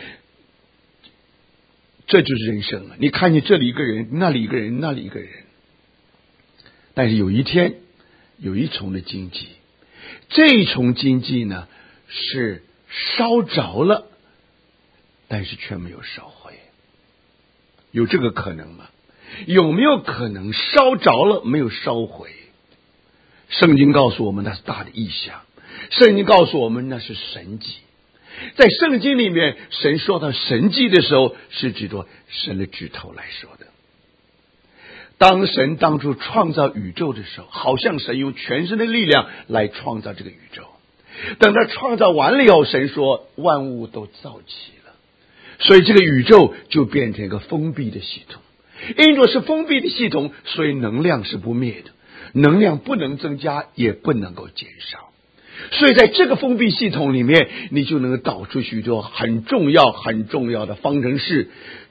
[SPEAKER 1] 这就是人生了。你看见这里一个人，那里一个人，那里一个人，但是有一天有一重的荆棘，这一重荆棘呢是烧着了，但是却没有烧毁。有这个可能吗？有没有可能烧着了没有烧毁？圣经告诉我们那是大的异象，圣经告诉我们那是神迹。在圣经里面，神说到神迹的时候，是指着神的指头来说的。当神当初创造宇宙的时候，好像神用全身的力量来创造这个宇宙。等他创造完了以后，神说万物都造齐了，所以这个宇宙就变成一个封闭的系统。因着是封闭的系统，所以能量是不灭的，能量不能增加，也不能够减少。所以在这个封闭系统里面，你就能够导出许多很重要的方程式。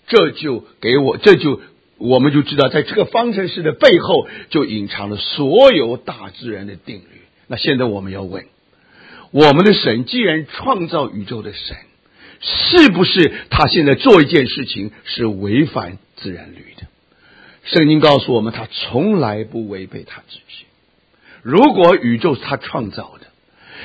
[SPEAKER 1] 我们就知道，在这个方程式的背后，就隐藏了所有大自然的定律。那现在我们要问，我们的神既然创造宇宙的神，是不是他现在做一件事情是违反自然律的？圣经告诉我们，他从来不违背他自己。如果宇宙是他创造的，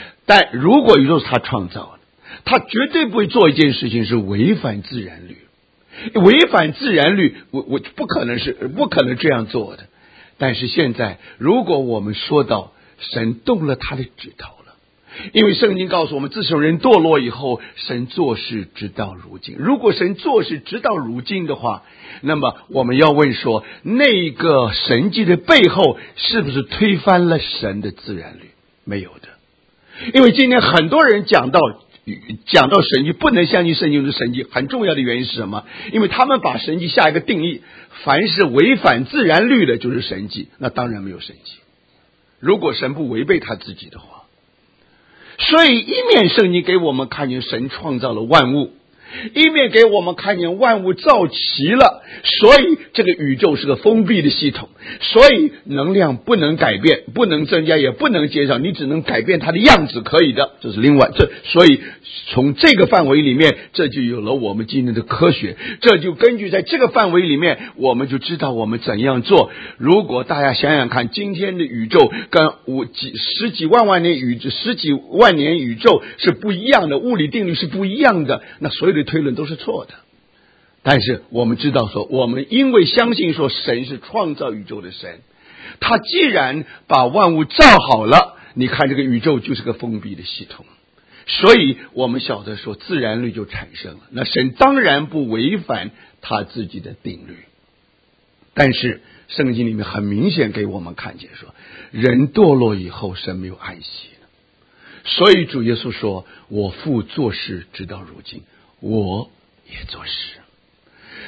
[SPEAKER 1] 他绝对不会做一件事情是违反自然律。违反自然律，我不可能这样做的。但是现在，如果我们说到神动了他的指头了，因为圣经告诉我们，自从人堕落以后，神做事直到如今。如果神做事直到如今的话，那么我们要问说，那个神迹的背后是不是推翻了神的自然律？没有的。因为今天很多人讲到神迹，不能相信圣经的神迹，很重要的原因是什么？因为他们把神迹下一个定义，凡是违反自然律的就是神迹，那当然没有神迹。如果神不违背他自己的话，所以一面圣经给我们看见神创造了万物，一面给我们看见万物造齐了，所以这个宇宙是个封闭的系统，所以能量不能改变，不能增加，也不能减少，你只能改变它的样子，可以的。这是另外，所以从这个范围里面，这就有了我们今天的科学，这就根据在这个范围里面，我们就知道我们怎样做。如果大家想想看，今天的宇宙跟十几万年宇宙是不一样的，物理定律是不一样的，那所有的推论都是错的。但是我们知道说，我们因为相信说神是创造宇宙的神，他既然把万物造好了，你看这个宇宙就是个封闭的系统，所以我们晓得说自然律就产生了。那神当然不违反他自己的定律，但是圣经里面很明显给我们看见说，人堕落以后神没有安息了，所以主耶稣说，我父做事直到如今，我也做事。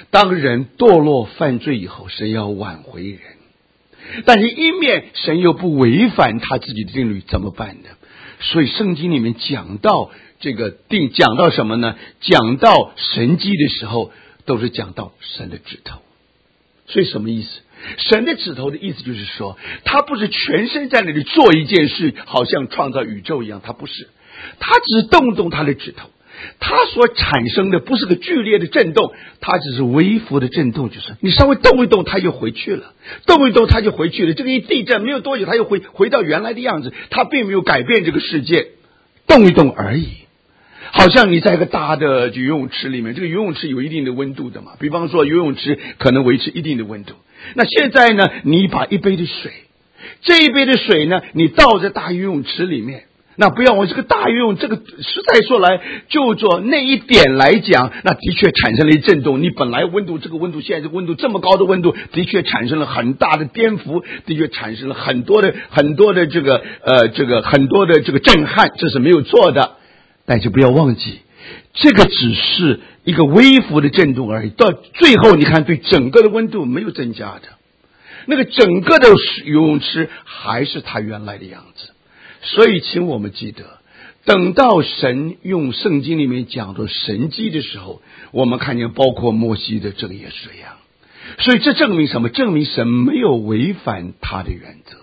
[SPEAKER 1] 当人堕落犯罪以后，神要挽回人，但是一面神又不违反他自己的定律，怎么办呢？所以圣经里面讲到讲到什么呢？讲到神迹的时候，都是讲到神的指头。所以什么意思？神的指头的意思就是说，他不是全身在那里做一件事，好像创造宇宙一样，他不是，他只是动动他的指头，他所产生的不是个剧烈的震动，它只是微幅的震动，就是你稍微动一动，它就回去了，动一动它就回去了。这个一地震没有多久，它又回到原来的样子，它并没有改变这个世界，动一动而已。好像你在一个大的游泳池里面，这个游泳池有一定的温度的嘛，比方说游泳池可能维持一定的温度。那现在呢，你把一杯的水，这一杯的水呢，你倒在大游泳池里面，那不要忘这个大游泳，这个实在说来，就做那一点来讲，那的确产生了一震动。你本来温度，这个温度，现在这个温度这么高的温度，的确产生了很大的颠覆，的确产生了很多的很多的这个震撼，这是没有错的。但是不要忘记，这个只是一个微幅的震动而已，到最后你看对整个的温度没有增加的，那个整个的游泳池还是它原来的样子。所以请我们记得，等到神用圣经里面讲的神迹的时候，我们看见包括摩西的这个也是一样。所以这证明什么？证明神没有违反他的原则。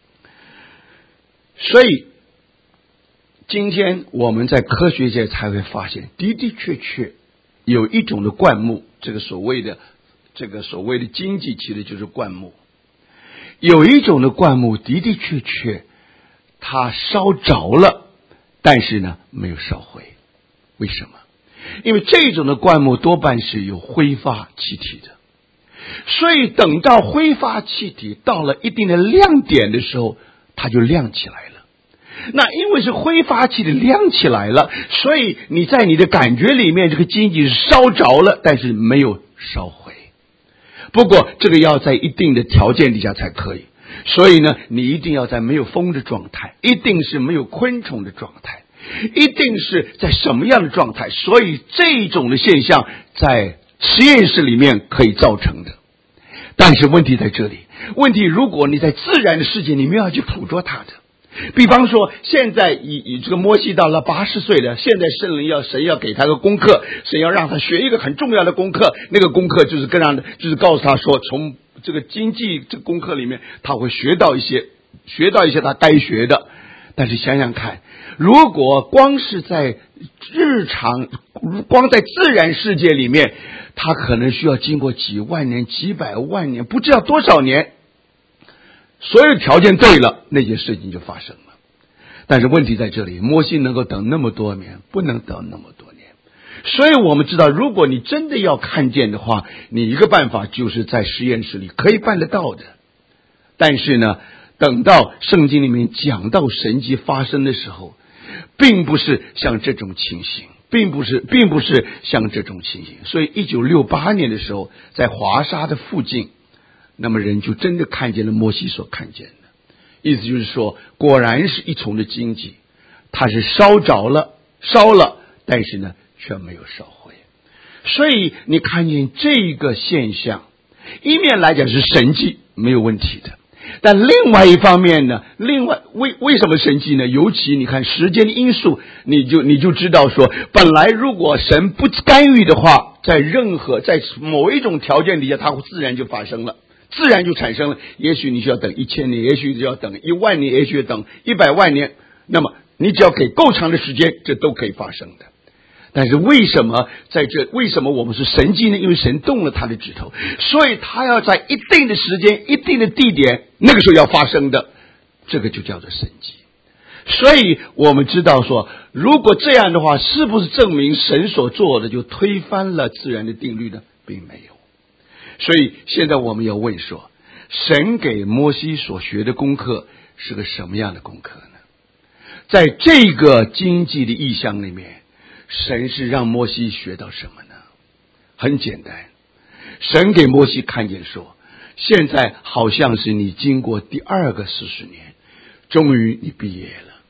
[SPEAKER 1] 所以今天我们在科学界才会发现，的的确确有一种的灌木，这个所谓的经济其实就是灌木。有一种的灌木的的确确它烧着了，但是呢没有烧毁。为什么？因为这种的灌木多半是有挥发气体的，所以等到挥发气体到了一定的亮点的时候，它就亮起来了。那因为是挥发气体亮起来了，所以你在你的感觉里面，这个经济是烧着了，但是没有烧毁。不过这个要在一定的条件底下才可以。所以呢，你一定要在没有风的状态，一定是没有昆虫的状态，一定是在什么样的状态。所以这种的现象在实验室里面可以造成的。但是问题在这里，问题如果你在自然的世界里面要去捕捉它的，比方说现在以这个摩西到了80岁了，现在神要给他个功课，神要让他学一个很重要的功课，那个功课就是告诉他说，从这个经济这个功课里面他会学到一些他该学的。但是想想看，如果光是在光在自然世界里面，他可能需要经过几万年几百万年，不知道多少年，所有条件对了，那件事情就发生了。但是问题在这里，摩西能够等那么多年，不能等那么多年。所以我们知道，如果你真的要看见的话，你一个办法就是在实验室里可以办得到的。但是呢，等到圣经里面讲到神迹发生的时候，并不是像这种情形，并不是像这种情形。所以1968年的时候，在华沙的附近，那么人就真的看见了摩西所看见的。意思就是说，果然是一重的荆棘，它是烧了，但是呢却没有烧毁。所以你看见这个现象，一面来讲是神迹，没有问题的。但另外一方面呢，为什么神迹呢？尤其你看时间的因素，你就知道说，本来如果神不干预的话，在某一种条件底下，它自然就发生了，自然就产生了。也许你需要等1000年，也许就要等1万年，也许等100万年，那么你只要给够长的时间，这都可以发生的。但是为什么我们是神迹呢？因为神动了他的指头，所以他要在一定的时间、一定的地点，那个时候要发生的，这个就叫做神迹。所以我们知道说，如果这样的话，是不是证明神所做的就推翻了自然的定律呢？并没有。所以现在我们要问说，神给摩西所学的功课是个什么样的功课呢？在这个经济的意象里面，神是让摩西学到什么呢？很简单，神给摩西看见说，现在好像是你经过第2个40年，终于你毕业了。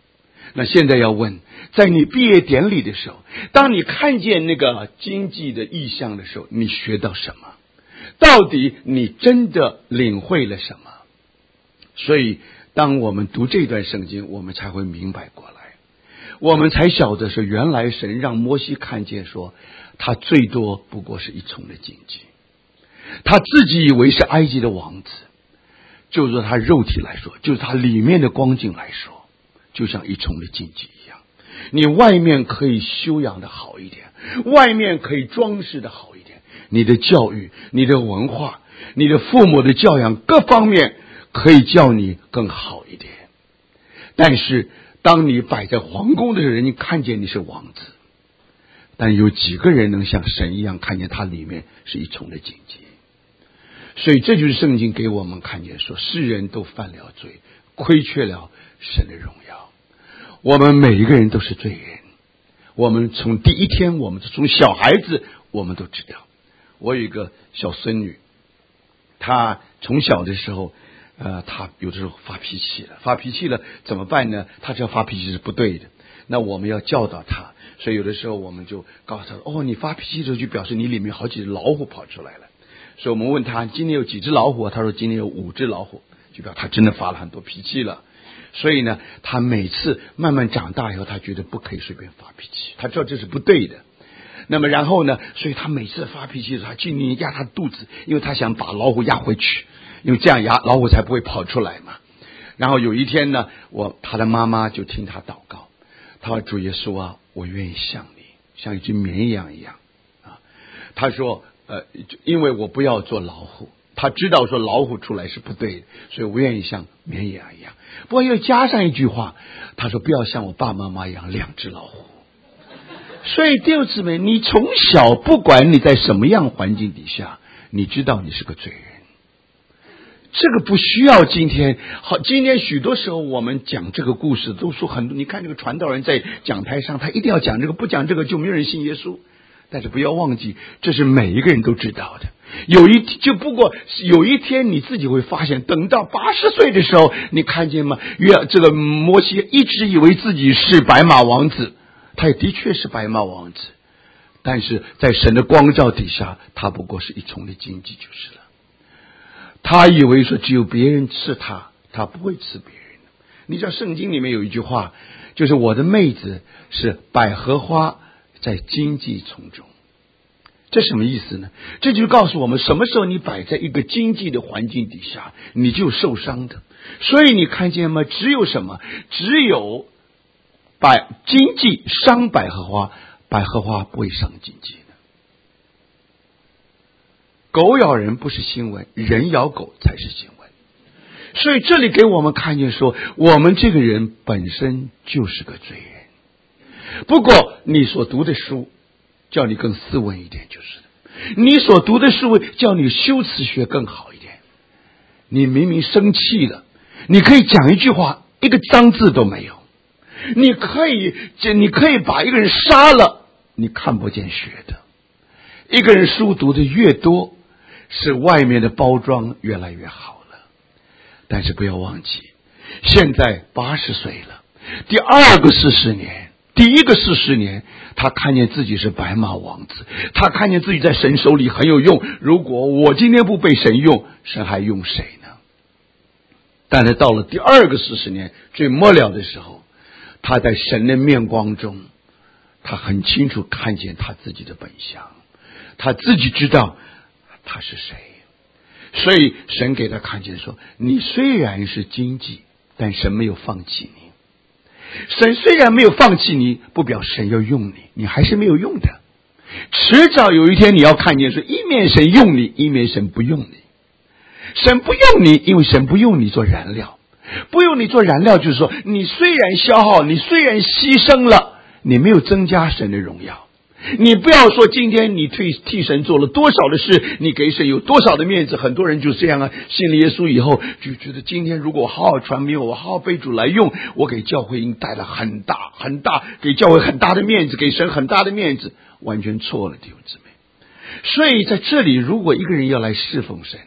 [SPEAKER 1] 那现在要问，在你毕业典礼的时候，当你看见那个经济的意象的时候，你学到什么？到底你真的领会了什么？所以当我们读这段圣经，我们才会明白过来，我们才晓得说，原来神让摩西看见说，他最多不过是一重的荆棘，他自己以为是埃及的王子，就是说他肉体来说，就是他里面的光景来说，就像一重的荆棘一样。你外面可以修养的好一点，外面可以装饰的好一点，你的教育、你的文化、你的父母的教养各方面可以叫你更好一点。但是当你摆在皇宫的人，你看见你是王子，但有几个人能像神一样看见他里面是一重的荆棘？所以这就是圣经给我们看见说，世人都犯了罪，亏缺了神的荣耀。我们每一个人都是罪人，我们从第一天，我们从小孩子我们都知道。我有一个小孙女，她从小的时候她有的时候发脾气了怎么办呢？她知道发脾气是不对的，那我们要教导她，所以有的时候我们就告诉她，你发脾气的时候就表示你里面好几只老虎跑出来了。所以我们问她今天有几只老虎，她说今天有5只老虎，就表示她真的发了很多脾气了。所以呢，她每次慢慢长大以后，她觉得不可以随便发脾气，她知道这是不对的。那么然后呢，所以她每次发脾气的时候，她尽力压她肚子，因为她想把老虎压回去，因为这样压老虎才不会跑出来嘛。然后有一天呢，她的妈妈就听她祷告，她说主耶稣啊，我愿意像你，像一只绵羊一样啊。她说因为我不要做老虎，他知道说老虎出来是不对的，所以我愿意像绵羊一样。不过又加上一句话，他说不要像我爸妈妈一样2只老虎。所以弟兄姊妹，你从小不管你在什么样环境底下，你知道你是个罪人，这个不需要今天许多时候我们讲这个故事都说很多，你看这个传道人在讲台上，他一定要讲这个，不讲这个就没有人信耶稣。但是不要忘记，这是每一个人都知道的。不过有一天你自己会发现，等到80岁的时候，你看见吗？这个摩西一直以为自己是白马王子，他也的确是白马王子，但是在神的光照底下，他不过是一重的荆棘就是了。他以为说只有别人吃他，他不会吃别人。你知道圣经里面有一句话，就是我的妹子是百合花在荆棘丛中。这什么意思呢？这就告诉我们，什么时候你摆在一个经济的环境底下，你就受伤的。所以你看见吗？只有什么？只有经济伤百合花，百合花不会伤经济的。狗咬人不是新闻，人咬狗才是新闻。所以这里给我们看见说，我们这个人本身就是个罪人。不过你所读的书叫你更斯文一点就是的，你所读的书叫你修辞学更好一点。你明明生气了，你可以讲一句话，一个脏字都没有。你可以把一个人杀了，你看不见血的。一个人书读的越多，是外面的包装越来越好了。但是不要忘记，现在80岁了，第2个40年，第1个40年，他看见自己是白马王子，他看见自己在神手里很有用。如果我今天不被神用，神还用谁呢？但是到了第2个40年最末了的时候，他在神的面光中，他很清楚看见他自己的本相，他自己知道他是谁。所以神给他看见说，你虽然是经济，但神没有放弃你。神虽然没有放弃你，不表神要用你，你还是没有用的。迟早有一天你要看见说，一面神用你，一面神不用你。神不用你，因为神不用你做燃料。不用你做燃料就是说，你虽然消耗，你虽然牺牲了，你没有增加神的荣耀。你不要说今天你替神做了多少的事，你给神有多少的面子。很多人就这样啊，信了耶稣以后就觉得今天如果我好好传福音，我好好被主来用，我给教会已经带了很大很大，给教会很大的面子，给神很大的面子，完全错了弟兄姊妹。所以在这里，如果一个人要来侍奉神，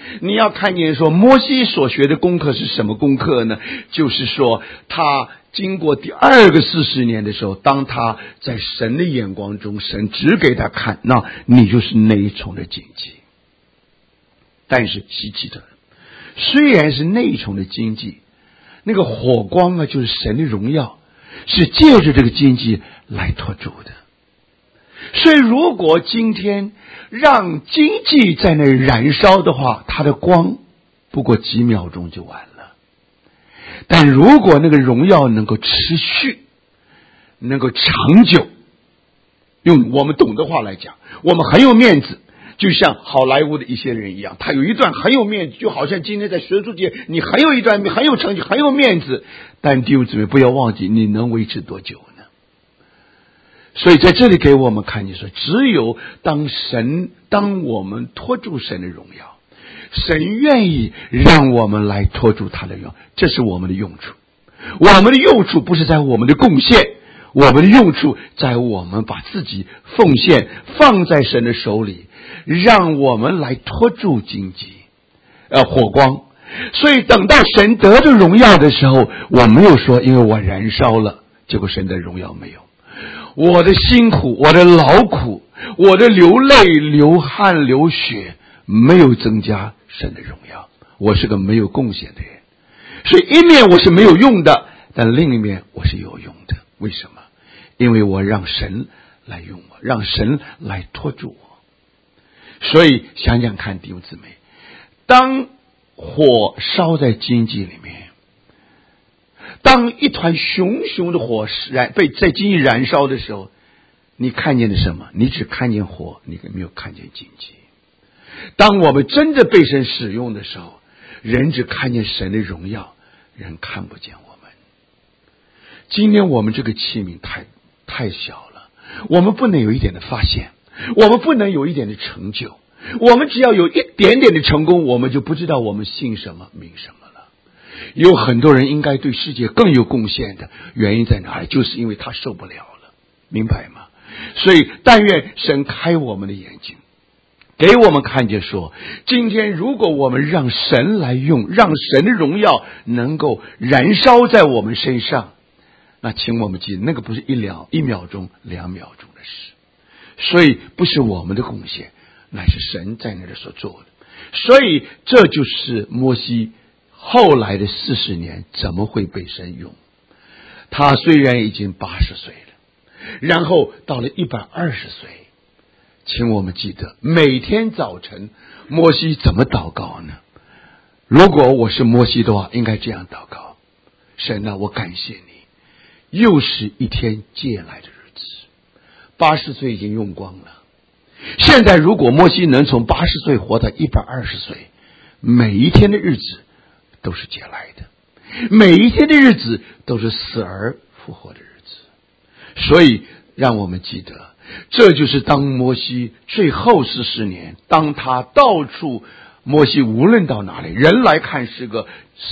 [SPEAKER 1] 你要看见说摩西所学的功课是什么功课呢？就是说他经过第二个40年的时候，当他在神的眼光中，神指给他看，那你就是那一重的荆棘。但是稀奇的，虽然是那一重的荆棘，那个火光啊，就是神的荣耀，是借着这个荆棘来托住的。所以如果今天让荆棘在那燃烧的话，它的光不过几秒钟就完了。但如果那个荣耀能够持续，能够长久，用我们懂的话来讲，我们很有面子，就像好莱坞的一些人一样，他有一段很有面子，就好像今天在学术界你很有一段很有成绩很有面子，但弟兄姊妹不要忘记，你能维持多久呢？所以在这里给我们看见说，只有当我们托住神的荣耀，神愿意让我们来托住他的荣耀，这是我们的用处。我们的用处不是在我们的贡献，我们的用处在我们把自己奉献放在神的手里，让我们来托住荆棘火光。所以等到神得着荣耀的时候，我没有说因为我燃烧了，结果神的荣耀没有。我的辛苦，我的劳苦，我的流泪流汗流血，没有增加神的荣耀。我是个没有贡献的人，所以一面我是没有用的，但另一面我是有用的。为什么？因为我让神来用我，让神来托住我。所以想想看，弟兄姊妹，当火烧在荆棘里面，当一团熊熊的火被在荆棘燃烧的时候，你看见的什么？你只看见火，你没有看见荆棘。当我们真的被神使用的时候，人只看见神的荣耀，人看不见我们。今天我们这个器皿太小了，我们不能有一点的发现，我们不能有一点的成就，我们只要有一点点的成功，我们就不知道我们姓什么名什么了。有很多人应该对世界更有贡献的，原因在哪里？就是因为他受不了了，明白吗？所以但愿神开我们的眼睛，给我们看见说，今天如果我们让神来用，让神的荣耀能够燃烧在我们身上，那请我们记得，那个不是1秒钟2秒钟的事，所以不是我们的贡献，乃是神在那里所做的。所以这就是摩西后来的40年怎么会被神用。他虽然已经80岁了，然后到了120岁，请我们记得每天早晨摩西怎么祷告呢？如果我是摩西的话，应该这样祷告：神啊，我感谢你，又是一天借来的日子。80岁已经用光了，现在如果摩西能从80岁活到120岁，每一天的日子都是借来的，每一天的日子都是死而复活的日子。所以让我们记得，这就是当摩西最后40年，当他到处，摩西无论到哪里，人来看是个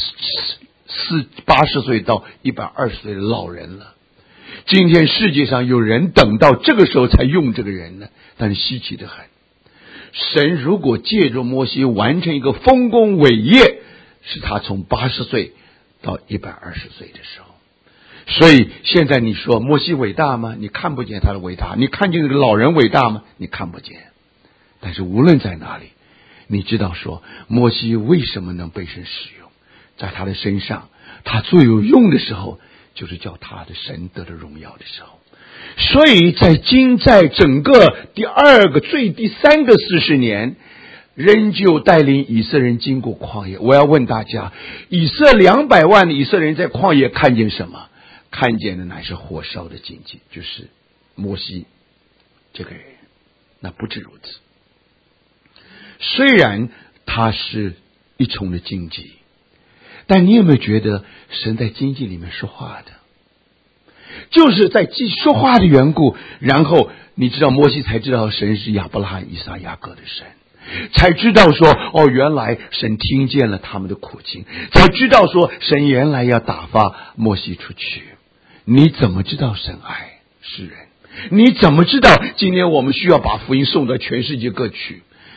[SPEAKER 1] 80岁到120岁的老人了。今天世界上有人等到这个时候才用这个人呢，但是稀奇得很。神如果借着摩西完成一个丰功伟业，是他从80岁到120岁的时候。所以现在你说摩西伟大吗？你看不见他的伟大。你看见这个老人伟大吗？你看不见。但是无论在哪里，你知道说摩西为什么能被神使用，在他的身上他最有用的时候，就是叫他的神得了荣耀的时候。所以在整个第3个40年，仍旧带领以色列人经过旷野。我要问大家，200万的以色列人在旷野看见什么？看见的乃是火烧的荆棘，就是摩西这个人。那不止如此，虽然他是一重的荆棘，但你有没有觉得神在荆棘里面说话的？就是在说话的缘故，然后你知道摩西才知道神是亚伯拉罕以撒雅各的神，才知道说原来神听见了他们的苦情，才知道说神原来要打发摩西出去。你怎么知道神爱世人？你怎么知道今天我们需要把福音送到全世界各区？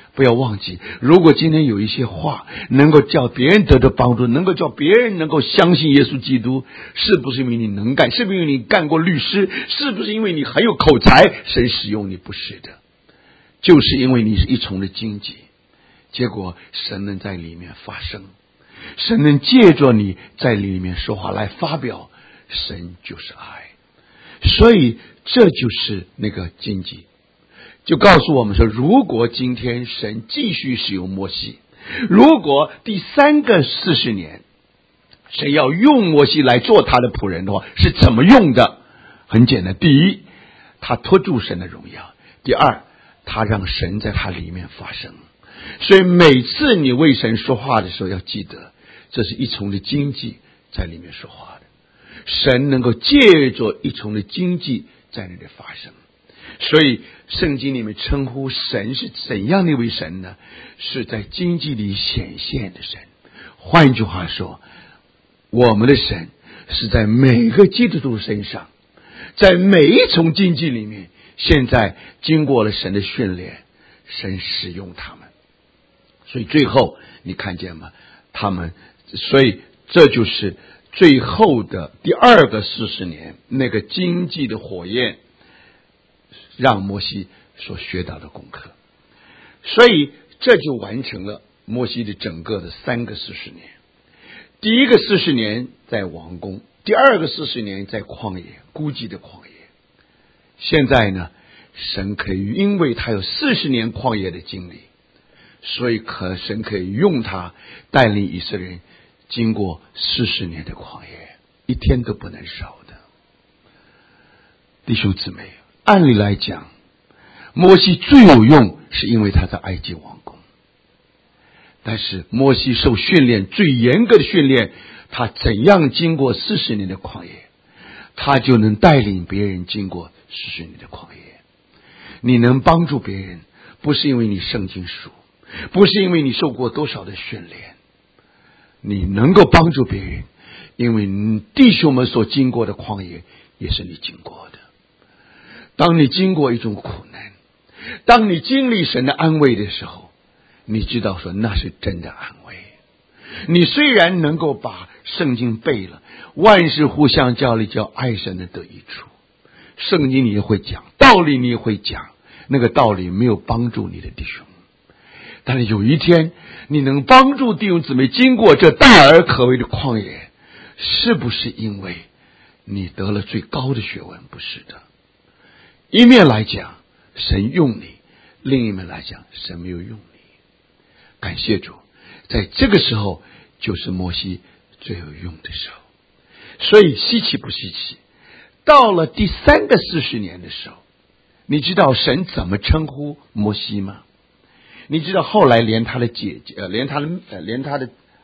[SPEAKER 1] 不要忘记，如果今天有一些话能够叫别人得到帮助，能够叫别人能够相信耶稣基督，是不是因为你能干？是不是因为你干过律师？是不是因为你很有口才？神使用你？不是的，就是因为你是一重的荆棘，结果神能在里面发声，神能借着你在里面说话来发表，神就是爱。所以这就是那个荆棘，就告诉我们说，如果今天神继续使用摩西，如果第3个40年神要用摩西来做他的仆人的话，是怎么用的？很简单，第一，他托住神的荣耀；第二，他让神在他里面发声。所以每次你为神说话的时候，要记得这是一重的荆棘在里面说话的，神能够借着一重的荆棘在那里发生。所以圣经里面称呼神是怎样的一位神呢？是在荆棘里显现的神。换句话说，我们的神是在每个基督徒身上，在每一重荆棘里面，现在经过了神的训练，神使用他们。所以最后你看见吗？他们，所以这就是最后的第2个40年，那个荆棘的火焰让摩西所学到的功课。所以这就完成了摩西的整个的3个40年。第1个40年在王宫，第2个40年在旷野，孤寂的旷野。现在呢，神可以，因为他有40年旷野的经历，所以神可以用他带领以色列人经过40年的旷野，一天都不能少的。弟兄姊妹，按理来讲，摩西最有用是因为他在埃及王宫，但是摩西受训练最严格的训练，他怎样经过40年的旷野，他就能带领别人经过40年的旷野。你能帮助别人，不是因为你圣经书，不是因为你受过多少的训练，你能够帮助别人，因为你弟兄们所经过的旷野也是你经过的。当你经过一种苦难，当你经历神的安慰的时候，你知道说那是真的安慰。你虽然能够把圣经背了，万事互相效力，叫爱神的得益处，圣经你也会讲，道理你也会讲，那个道理没有帮助你的弟兄，但是有一天你能帮助弟兄姊妹经过这大而可畏的旷野，是不是因为你得了最高的学问？不是的。一面来讲神用你，另一面来讲神没有用你。感谢主，在这个时候就是摩西最有用的时候。所以稀奇不稀奇，到了第3个40年的时候，你知道神怎么称呼摩西吗？你知道后来连他的姐姐连他的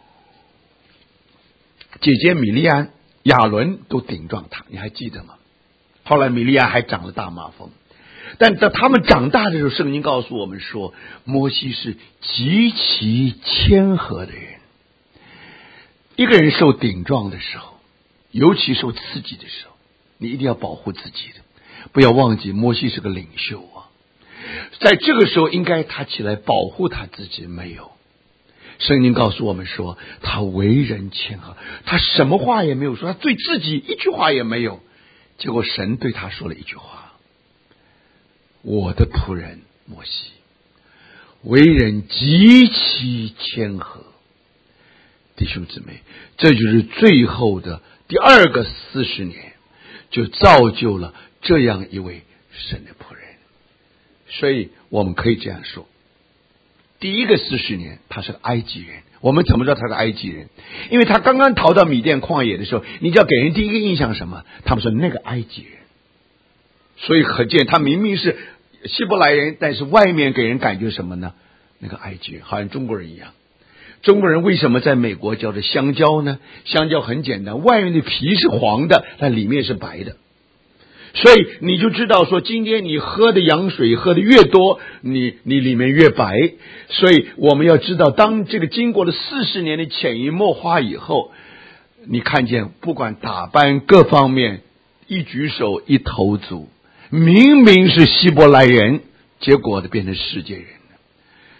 [SPEAKER 1] 姐姐米利安、亚伦都顶撞他，你还记得吗？后来米利安还长了大麻风，但当他们长大的时候，圣经告诉我们说，摩西是极其谦和的人。一个人受顶撞的时候，尤其受刺激的时候，你一定要保护自己的，不要忘记摩西是个领袖啊。在这个时候应该他起来保护他自己，没有。圣经告诉我们说，他为人谦和，他什么话也没有说，他对自己一句话也没有。结果神对他说了一句话：我的仆人摩西为人极其谦和。弟兄姊妹，这就是最后的第2个40年，就造就了这样一位神的仆人。所以我们可以这样说，第1个40年他是个埃及人。我们怎么知道他是埃及人？因为他刚刚逃到米甸旷野的时候，你就要给人第一个印象什么？他们说那个埃及人。所以可见他明明是希伯来人，但是外面给人感觉什么呢？那个埃及人，好像中国人一样。中国人为什么在美国叫做香蕉呢？香蕉很简单，外面的皮是黄的，但里面是白的。所以你就知道说，今天你喝的羊水喝的越多，你里面越白。所以我们要知道，当这个经过了40年的潜移默化以后，你看见不管打扮各方面，一举手一投足，明明是希伯来人，结果变成世界人了。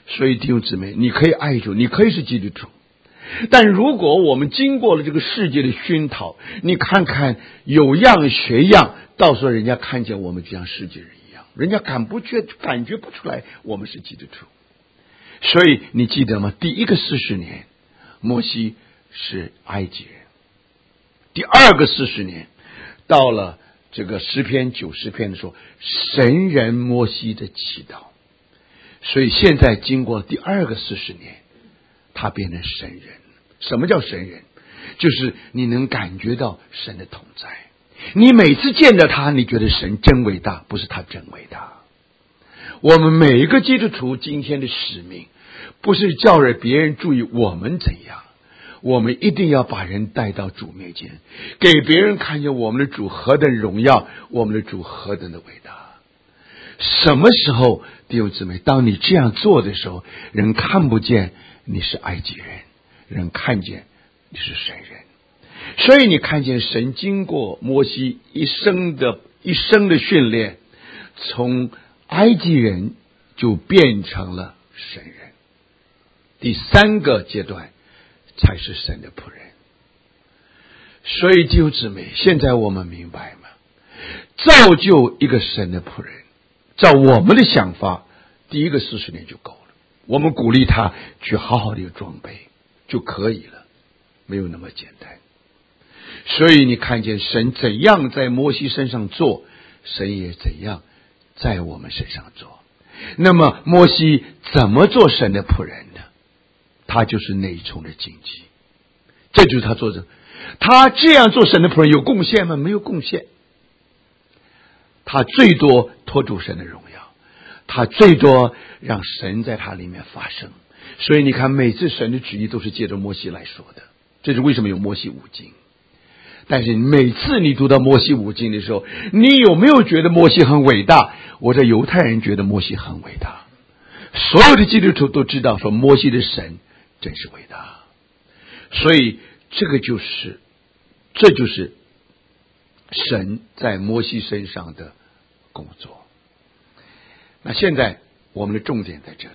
[SPEAKER 1] 所以弟兄姊妹，你可以爱主，你可以是基督徒，但如果我们经过了这个世界的熏陶，你看看有样学样，到时候人家看见我们就像世界人一样，人家感觉不出来我们是基督徒。所以你记得吗？第一个40年，摩西是埃及人；第二个40年，到了这个诗篇90篇的时候，神人摩西的祈祷。所以现在经过第二个40年，他变成神人。什么叫神人？就是你能感觉到神的同在，你每次见到他，你觉得神真伟大，不是他真伟大。我们每一个基督徒今天的使命，不是叫人别人注意我们怎样，我们一定要把人带到主面前，给别人看见我们的主何等荣耀，我们的主何等的伟大。什么时候，弟兄姊妹，当你这样做的时候，人看不见你是埃及人，人看见你是神人。所以你看见神经过摩西一生的训练，从埃及人就变成了神人。第3个阶段才是神的仆人。所以弟兄姊妹，现在我们明白吗？造就一个神的仆人，照我们的想法，第一个40年就够了。我们鼓励他去好好的有装备就可以了，没有那么简单。所以你看见神怎样在摩西身上做，神也怎样在我们身上做。那么摩西怎么做神的仆人呢？他就是内从的荆棘，这就是他做的。他这样做神的仆人有贡献吗？没有贡献。他最多托住神的荣耀，他最多让神在他里面发生。所以你看，每次神的旨意都是借着摩西来说的，这是为什么有摩西五经。但是每次你读到摩西五经的时候，你有没有觉得摩西很伟大？我的犹太人觉得摩西很伟大，所有的基督徒都知道说摩西的神真是伟大。所以这就是神在摩西身上的工作。那现在我们的重点在这里，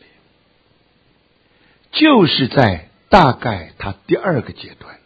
[SPEAKER 1] 就是在大概他第2个阶段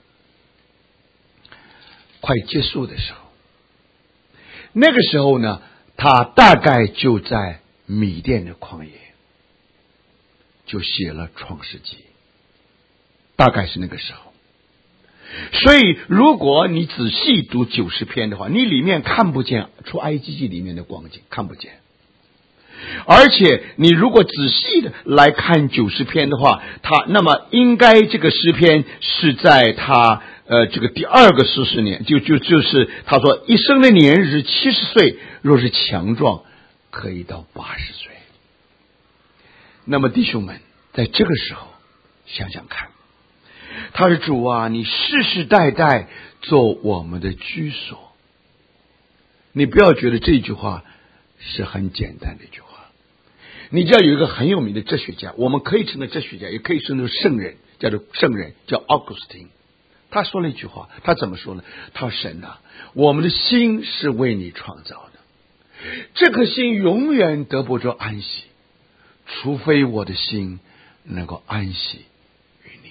[SPEAKER 1] 快结束的时候，那个时候呢，他大概就在米甸的旷野就写了创世纪，大概是那个时候。所以如果你仔细读90篇的话，你里面看不见出埃及记里面的光景，看不见。而且你如果仔细的来看90篇的话，那么应该这个诗篇是在他这个第2个40年，就是他说一生的年日70岁，若是强壮可以到80岁。那么弟兄们，在这个时候想想看，他是主啊，你世世代代做我们的居所。你不要觉得这句话是很简单的一句话。你知道有一个很有名的哲学家，我们可以称他哲学家，也可以称他圣人，叫奥古斯丁。他说了一句话，他怎么说呢？他说神啊，我们的心是为你创造的，这颗心永远得不着安息，除非我的心能够安息于你。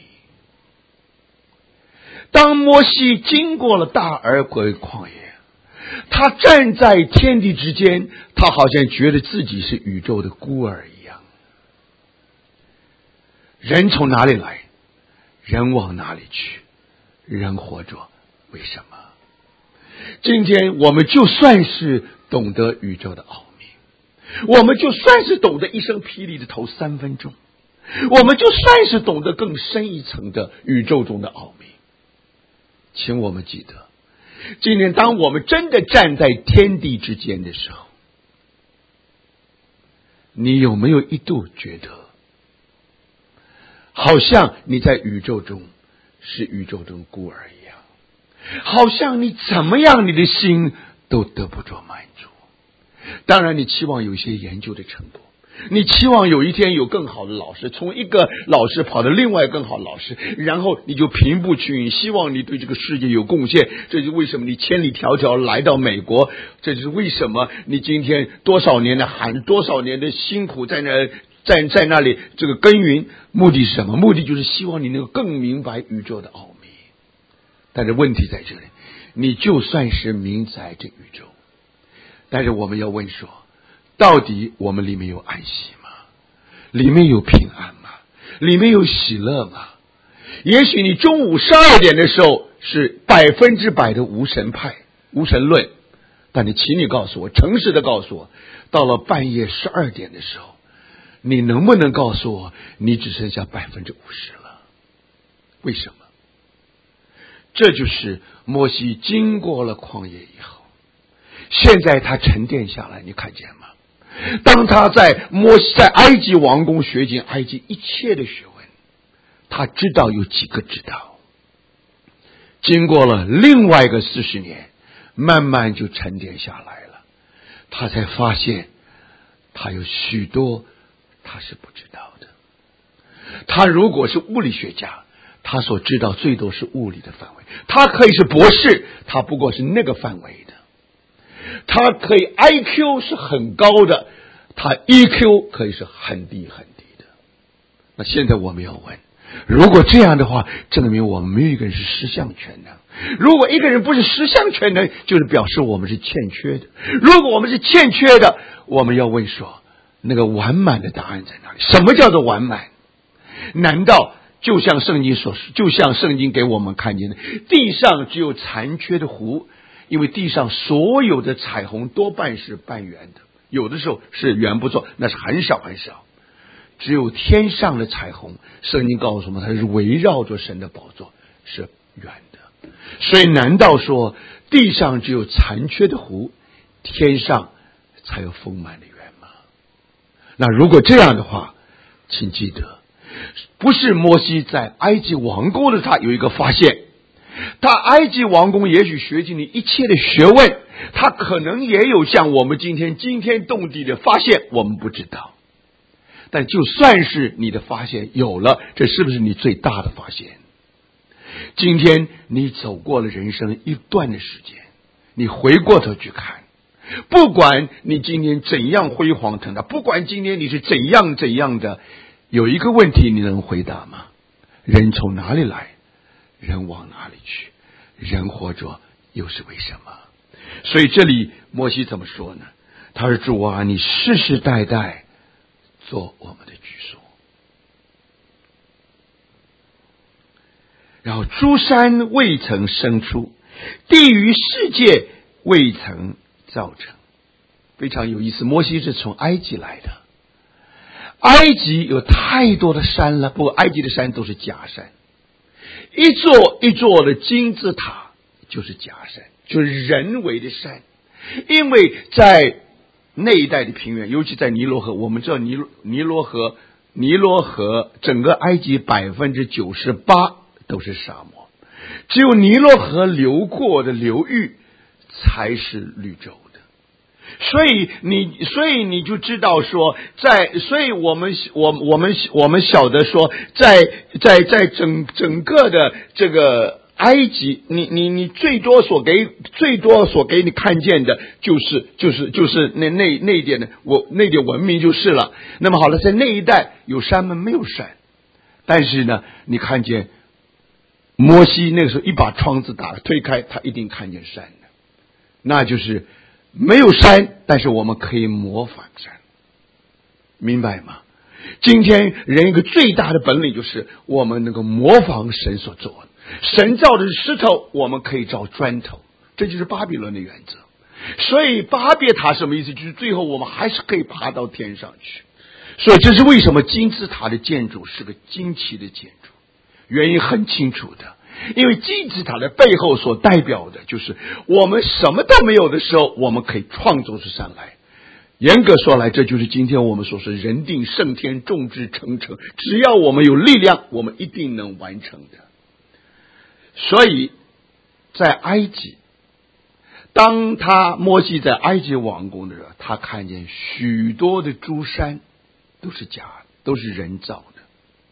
[SPEAKER 1] 当摩西经过了大而鬼旷野，他站在天地之间，他好像觉得自己是宇宙的孤儿一样。人从哪里来？人往哪里去？人活着为什么？今天我们就算是懂得宇宙的奥秘，我们就算是懂得一声霹雳的头3分钟，我们就算是懂得更深一层的宇宙中的奥秘，请我们记得，今天当我们真的站在天地之间的时候，你有没有一度觉得好像你在宇宙中是宇宙中孤儿一样，好像你怎么样你的心都得不着满足。当然你期望有一些研究的成果，你期望有一天有更好的老师，从一个老师跑到另外更好的老师，然后你就平步青云，希望你对这个世界有贡献。这就是为什么你千里迢迢来到美国，这就是为什么你今天多少年的辛苦在那在那里这个耕耘，目的是什么？目的就是希望你能够更明白宇宙的奥秘。但是问题在这里，你就算是明白这宇宙，但是我们要问说，到底我们里面有安息吗？里面有平安吗？里面有喜乐吗？也许你中午12点的时候是100%的无神派、无神论，但你请你告诉我，诚实的告诉我，到了半夜12点的时候，你能不能告诉我，你只剩下50%了？为什么？这就是摩西经过了旷野以后，现在他沉淀下来，你看见吗？当他在埃及王宫学尽埃及一切的学问，他知道有几个知道。经过了另外一个40年，慢慢就沉淀下来了，他才发现他有许多他是不知道的。他如果是物理学家，他所知道最多是物理的范围，他可以是博士，他不过是那个范围的。他可以 IQ 是很高的，他 EQ 可以是很低很低的。那现在我们要问，如果这样的话，证明我们没有一个人是十项全能。如果一个人不是十项全能，就是表示我们是欠缺的。如果我们是欠缺的，我们要问说，那个完满的答案在哪里？什么叫做完满？难道就像圣经所说，就像圣经给我们看见的，地上只有残缺的湖，因为地上所有的彩虹多半是半圆的，有的时候是圆不错，那是很少很少。只有天上的彩虹，圣经告诉我们，它是围绕着神的宝座，是圆的。所以难道说地上只有残缺的湖，天上才有丰满的圆吗？那如果这样的话，请记得，不是摩西在埃及王宫的他有一个发现，他埃及王宫也许学尽了一切的学问，他可能也有像我们今天惊天动地的发现，我们不知道。但就算是你的发现有了，这是不是你最大的发现？今天你走过了人生一段的时间，你回过头去看，不管你今天怎样辉煌腾达，不管今天你是怎样的，有一个问题你能回答吗？人从哪里来，人往哪里去？人活着又是为什么？所以这里摩西怎么说呢？他说，主啊，你世世代代做我们的居所。然后诸山未曾生出，地与世界未曾造成。非常有意思，摩西是从埃及来的。埃及有太多的山了，不过埃及的山都是假山，一座一座的金字塔就是假山，就是人为的山。因为在那一带的平原，尤其在尼罗河，我们知道尼罗河整个埃及98%都是沙漠，只有尼罗河流过的流域才是绿洲的。所以你就知道说，所以我们晓得说，在整个的这个埃及，你最多所给你看见的就是那一点的那点文明就是了。那么好了，在那一带有山吗？没有山，但是呢，你看见摩西那个时候一把窗子推开，他一定看见山的，那就是没有山，但是我们可以模仿山，明白吗？今天人一个最大的本领就是我们能够模仿神所做的。神造的是石头，我们可以造砖头，这就是巴比伦的原则。所以巴别塔什么意思？就是最后我们还是可以爬到天上去。所以这是为什么金字塔的建筑是个惊奇的建筑，原因很清楚的。因为金字塔的背后所代表的就是我们什么都没有的时候，我们可以创造出山来。严格说来，这就是今天我们所说人定胜天，众志成城，只要我们有力量，我们一定能完成的。所以在埃及，当摩西在埃及王宫的时候，他看见许多的诸山都是假的，都是人造的。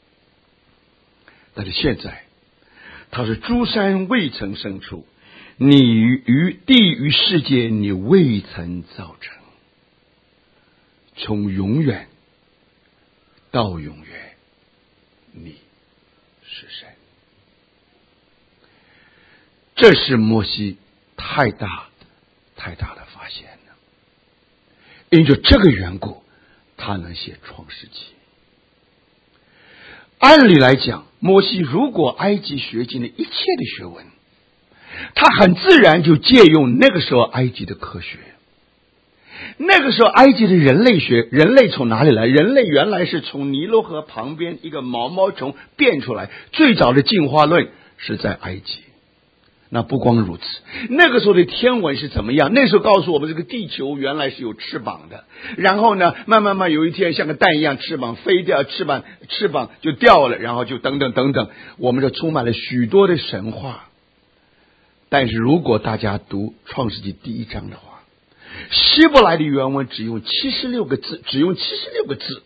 [SPEAKER 1] 但是现在他说，诸山未曾生出，你与地与世界你未曾造成。从永远到永远，你是神。这是摩西太大的发现了，因着这个缘故，他能写创世纪。按理来讲，摩西如果埃及学尽了一切的学问，他很自然就借用那个时候埃及的科学。那个时候埃及的人类学，人类从哪里来？人类原来是从尼罗河旁边一个毛毛虫变出来，最早的进化论是在埃及。那不光如此，那个时候的天文是怎么样？那时候告诉我们，这个地球原来是有翅膀的，然后呢，慢慢有一天像个蛋一样，翅膀飞掉，翅膀就掉了，然后就等等，我们就充满了许多的神话。但是如果大家读创世纪第1章的话，希伯来的原文只用76个字，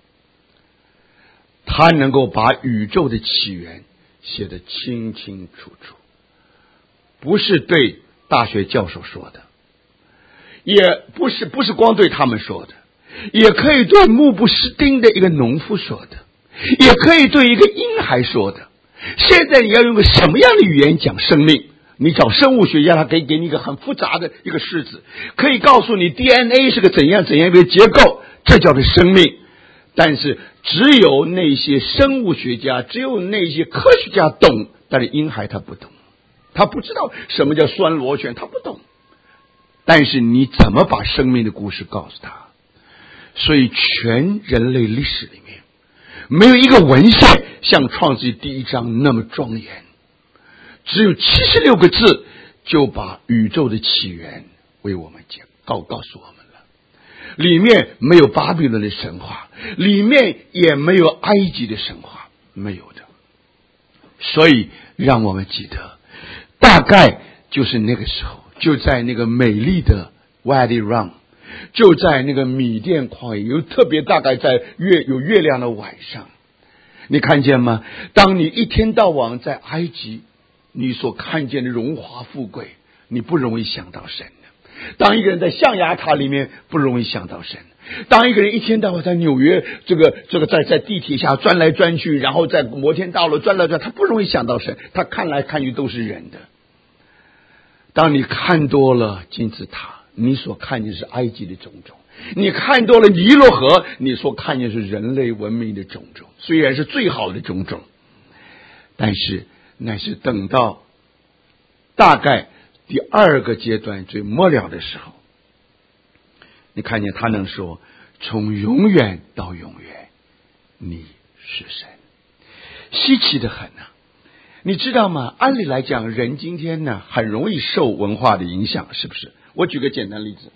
[SPEAKER 1] 他能够把宇宙的起源写得清清楚楚。不是对大学教授说的，也不是光对他们说的，也可以对目不识丁的一个农夫说的，也可以对一个婴孩说的。现在你要用个什么样的语言讲生命？你找生物学家，他可以给你一个很复杂的一个式子，可以告诉你 DNA 是个怎样一个结构，这叫做生命。但是只有那些生物学家，只有那些科学家懂，但是婴孩他不懂。他不知道什么叫酸螺旋，他不懂。但是你怎么把生命的故事告诉他？所以全人类历史里面，没有一个文献像创世纪第1章那么庄严，只有76个字就把宇宙的起源为我们告诉我们了。里面没有巴比伦的神话，里面也没有埃及的神话，没有的。所以让我们记得，大概就是那个时候，就在那个美丽的 Wadi Rum， 就在那个米甸旷野，有特别大概在有月亮的晚上，你看见吗？当你一天到晚在埃及，你所看见的荣华富贵，你不容易想到神的。当一个人在象牙塔里面，不容易想到神。当一个人一天到晚在纽约这个在地铁下钻来钻去，然后在摩天大楼钻来钻，他不容易想到神，他看来看去都是人的。当你看多了金字塔，你所看见是埃及的种种；你看多了尼罗河，你所看见是人类文明的种种。虽然是最好的种种，但是乃是等到大概第2个阶段最末了的时候，你看见他能说从永远到永远你是神，稀奇的很啊！你知道吗？按理来讲，人今天呢很容易受文化的影响，是不是？我举个简单例子，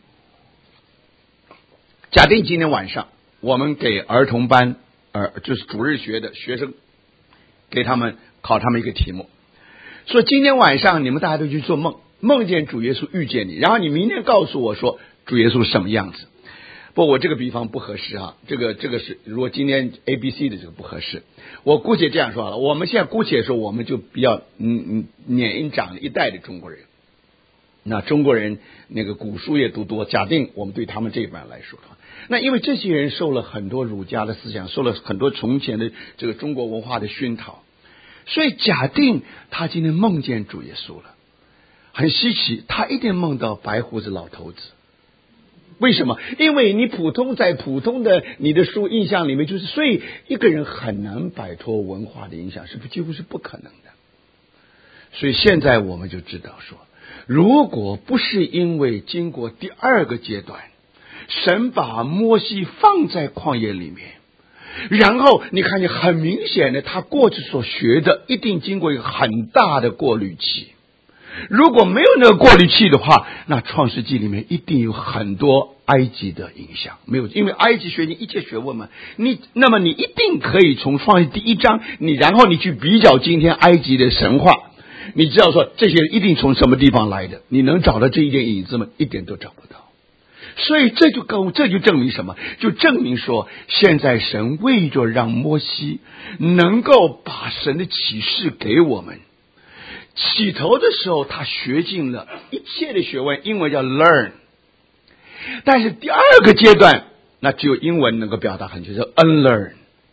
[SPEAKER 1] 假定今天晚上我们给儿童班就是主日学的学生，给他们考他们一个题目，说今天晚上你们大家都去做梦，梦见主耶稣遇见你，然后你明天告诉我说主耶稣什么样子。不，我这个比方不合适啊，这个是如果今天 ABC 的这个不合适，我姑且这样说好了，我们现在姑且说，我们就比较年长了一代的中国人，那中国人那个古书也读多，假定我们对他们这一班来说的话，那因为这些人受了很多儒家的思想，受了很多从前的这个中国文化的熏陶，所以假定他今天梦见主耶稣了，很稀奇，他一定梦到白胡子老头子。为什么？因为你在普通的你的书印象里面，就是所以一个人很难摆脱文化的影响，是不是几乎是不可能的？所以现在我们就知道说，如果不是因为经过第2个阶段，神把摩西放在旷野里面，然后你看见很明显的，他过去所学的一定经过一个很大的过滤器。如果没有那个过滤器的话，那创世纪里面一定有很多埃及的影响。没有，因为埃及学一切学问嘛，那么你一定可以从创世第1章，然后你去比较今天埃及的神话，你知道说这些人一定从什么地方来的，你能找到这一点影子吗？一点都找不到。所以这就证明什么？就证明说，现在神为着让摩西能够把神的启示给我们，起头的时候他学尽了一切的学问，英文叫 learn， 但是第2个阶段那只有英文能够表达很清楚，叫 unlearn，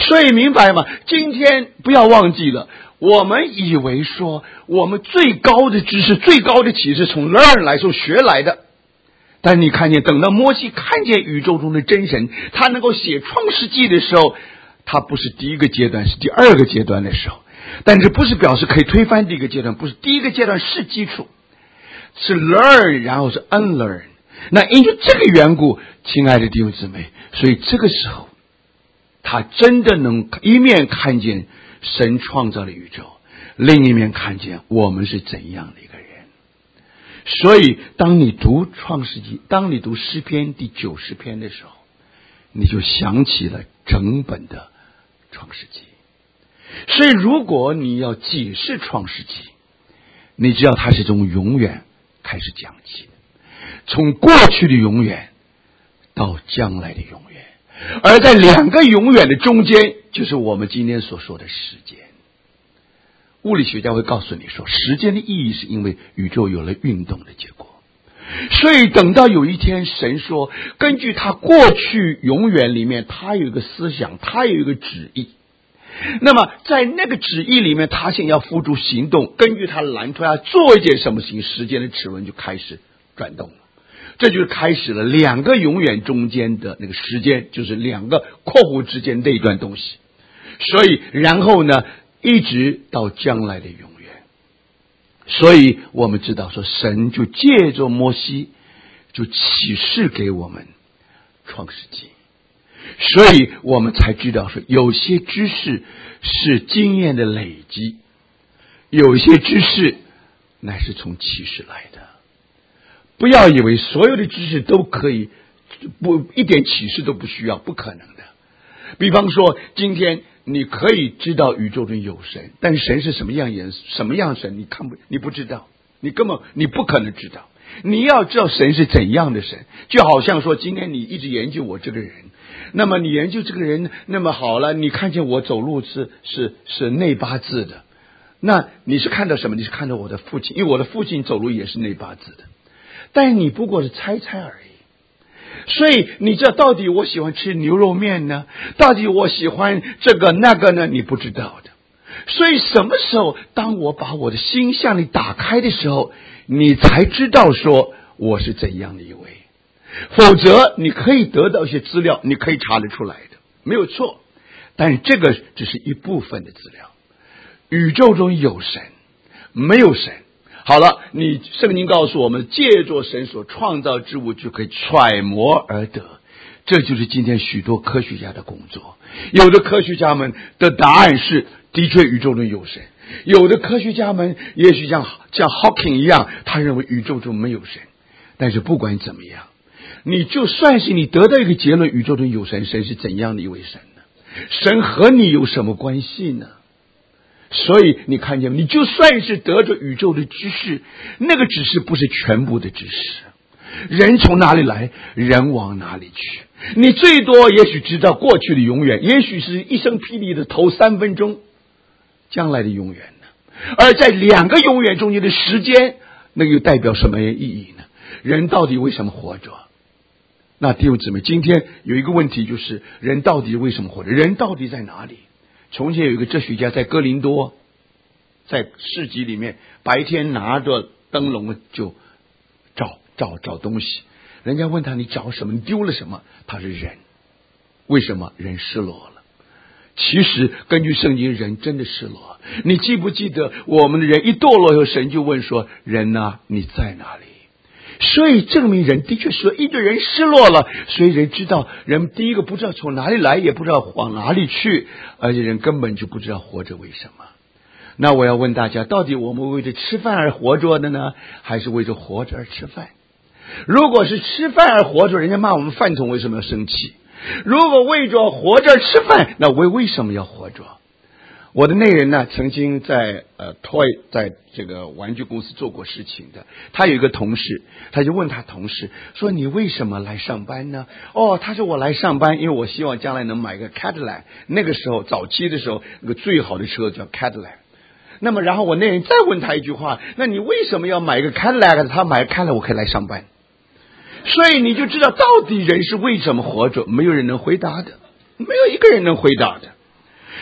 [SPEAKER 1] 所以明白吗？今天不要忘记了，我们以为说我们最高的知识、最高的启示从 learn 来说学来的，但你看见，等到摩西看见宇宙中的真神，他能够写创世纪的时候，他不是第一个阶段，是第二个阶段的时候。但是不是表示可以推翻第一个阶段，不是，第一个阶段是基础，是 learn 然后是 unlearn。 那因为这个缘故，亲爱的弟兄姊妹，所以这个时候他真的能一面看见神创造了宇宙，另一面看见我们是怎样的一个人。所以当你读创世纪，当你读诗篇第90篇的时候，你就想起了整本的创世纪。所以如果你要解释创世纪，你知道它是从永远开始讲起的，从过去的永远到将来的永远，而在两个永远的中间，就是我们今天所说的时间。物理学家会告诉你说，时间的意义是因为宇宙有了运动的结果。所以等到有一天神说，根据他过去永远里面，他有一个思想，他有一个旨意，那么在那个旨意里面，他现在要付诸行动，根据他蓝图要做一件什么事情，时间的齿轮就开始转动了。这就是开始了两个永远中间的那个时间，就是两个括弧之间那一段东西。所以然后呢，一直到将来的永远。所以我们知道说，神就借着摩西就启示给我们创世纪。所以我们才知道说，有些知识是经验的累积，有些知识乃是从启示来的。不要以为所有的知识都可以，一点启示都不需要，不可能的。比方说，今天你可以知道宇宙中有神，但是神是什么样颜色、什么样神，你不知道，你不可能知道。你要知道神是怎样的神，就好像说，今天你一直研究我这个人，那么你研究这个人，那么好了，你看见我走路是内八字的，那你是看到什么？你是看到我的父亲，因为我的父亲走路也是内八字的，但你不过是猜猜而已。所以你知道到底我喜欢吃牛肉面呢，到底我喜欢这个那个呢，你不知道的。所以什么时候当我把我的心向你打开的时候，你才知道说我是怎样的一位。否则你可以得到一些资料，你可以查得出来的，没有错，但是这个只是一部分的资料。宇宙中有神没有神，好了，你圣经告诉我们，借着神所创造之物就可以揣摩而得。这就是今天许多科学家的工作。有的科学家们的答案是的确宇宙中有神，有的科学家们也许像 Hawking 一样，他认为宇宙中没有神。但是不管怎么样，你就算是你得到一个结论，宇宙中有神，神是怎样的一位神呢？神和你有什么关系呢？所以你看见，你就算是得着宇宙的知识，那个知识不是全部的知识。人从哪里来，人往哪里去。你最多也许知道过去的永远，也许是一声霹雳的头3分钟，将来的永远呢？而在两个永远中间的时间，那又代表什么意义呢？人到底为什么活着？那弟兄姊妹，今天有一个问题，就是人到底为什么活着？人到底在哪里？从前有一个哲学家在哥林多，在市集里面，白天拿着灯笼就找东西。人家问他，你找什么？你丢了什么？他是人。为什么？人失落了。其实根据圣经，人真的失落。你记不记得我们的人一堕落以后，神就问说，人啊，你在哪里？所以证明人的确是一个人失落了，所以人知道，人第一个不知道从哪里来，也不知道往哪里去，而且人根本就不知道活着为什么。那我要问大家，到底我们为着吃饭而活着的呢，还是为着活着而吃饭？如果是吃饭而活着，人家骂我们饭桶，为什么要生气？如果为着活着而吃饭，那为什么要活着？我的内人呢，曾经在Toy 在这个玩具公司做过事情的。他有一个同事，他就问他同事说，你为什么来上班呢？他说我来上班，因为我希望将来能买个 Cadillac。那个时候早期的时候，那个最好的车叫 Cadillac。那么然后我那人再问他一句话，那你为什么要买一个 Cadillac？ 他买 Cadillac 我可以来上班。所以你就知道到底人是为什么活着，没有人能回答的，没有一个人能回答的。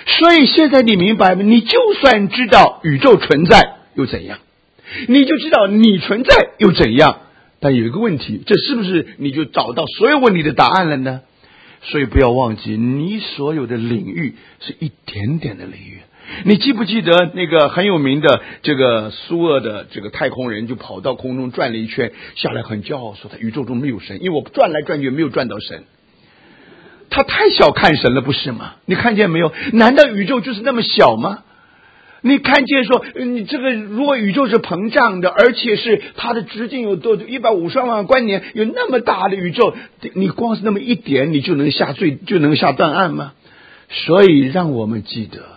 [SPEAKER 1] 所以现在你明白吗？你就算知道宇宙存在又怎样？你就知道你存在又怎样？但有一个问题，这是不是你就找到所有问题的答案了呢？所以不要忘记，你所有的领域是一点点的领域。你记不记得那个很有名的这个苏俄的这个太空人，就跑到空中转了一圈，下来很骄傲说他宇宙中没有神，因为我转来转去没有转到神。他太小看神了，不是吗？你看见没有？难道宇宙就是那么小吗？你看见说，你这个如果宇宙是膨胀的，而且是它的直径有多150万光年，有那么大的宇宙，你光是那么一点，你就能下断案吗？所以让我们记得，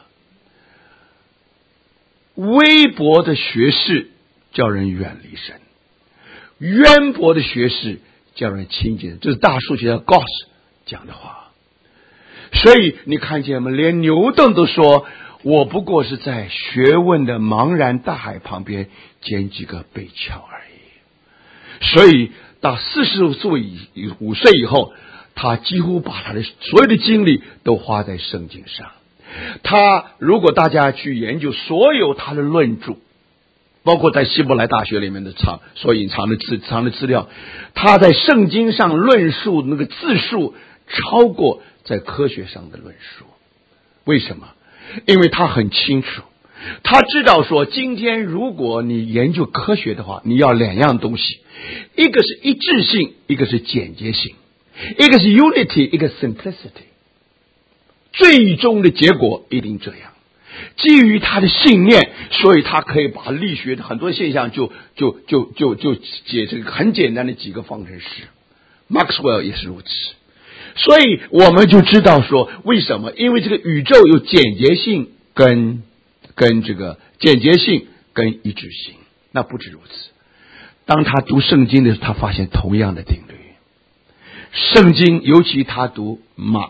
[SPEAKER 1] 微薄的学识叫人远离神，渊博的学识叫人亲近。这是大数学家 Gauss 讲的话。所以你看见吗？连牛顿都说，我不过是在学问的茫然大海旁边捡几个贝壳而已。所以到45岁以后，他几乎把他的所有的精力都花在圣经上。他如果大家去研究所有他的论著，包括在希伯来大学里面的所隐藏的资料，他在圣经上论述那个字数超过在科学上的论述。为什么？因为他很清楚，他知道说，今天如果你研究科学的话，你要两样东西，一个是一致性，一个是简洁性，一个是 unity， 一个 simplicity。最终的结果一定这样。基于他的信念，所以他可以把力学的很多现象就解这个很简单的几个方程式。Maxwell 也是如此。所以我们就知道说，为什么？因为这个宇宙有简洁性跟这个简洁性跟一致性。那不止如此，当他读圣经的时候，他发现同样的定律。圣经尤其他读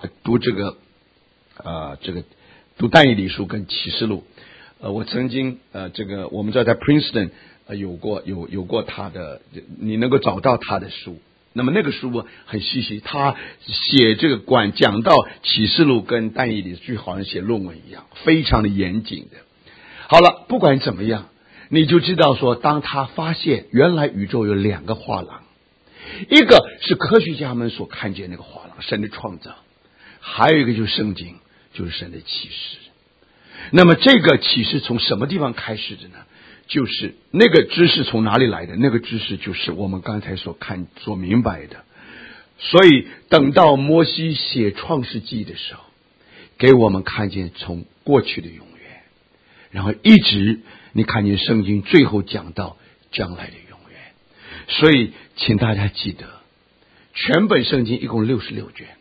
[SPEAKER 1] 读但以理书跟启示录，我曾经我们知道在 Princeton 有过他的，你能够找到他的书。那么那个书很细细，他写这个讲到启示录跟但以理就好像写论文一样，非常的严谨的。好了，不管怎么样，你就知道说，当他发现原来宇宙有两个画廊，一个是科学家们所看见那个画廊，神的创造，还有一个就是圣经，就是神的启示。那么这个启示从什么地方开始的呢？就是那个知识从哪里来的？那个知识就是我们刚才所明白的。所以等到摩西写创世纪的时候，给我们看见从过去的永远，然后一直你看见圣经最后讲到将来的永远。所以请大家记得，全本圣经一共66卷。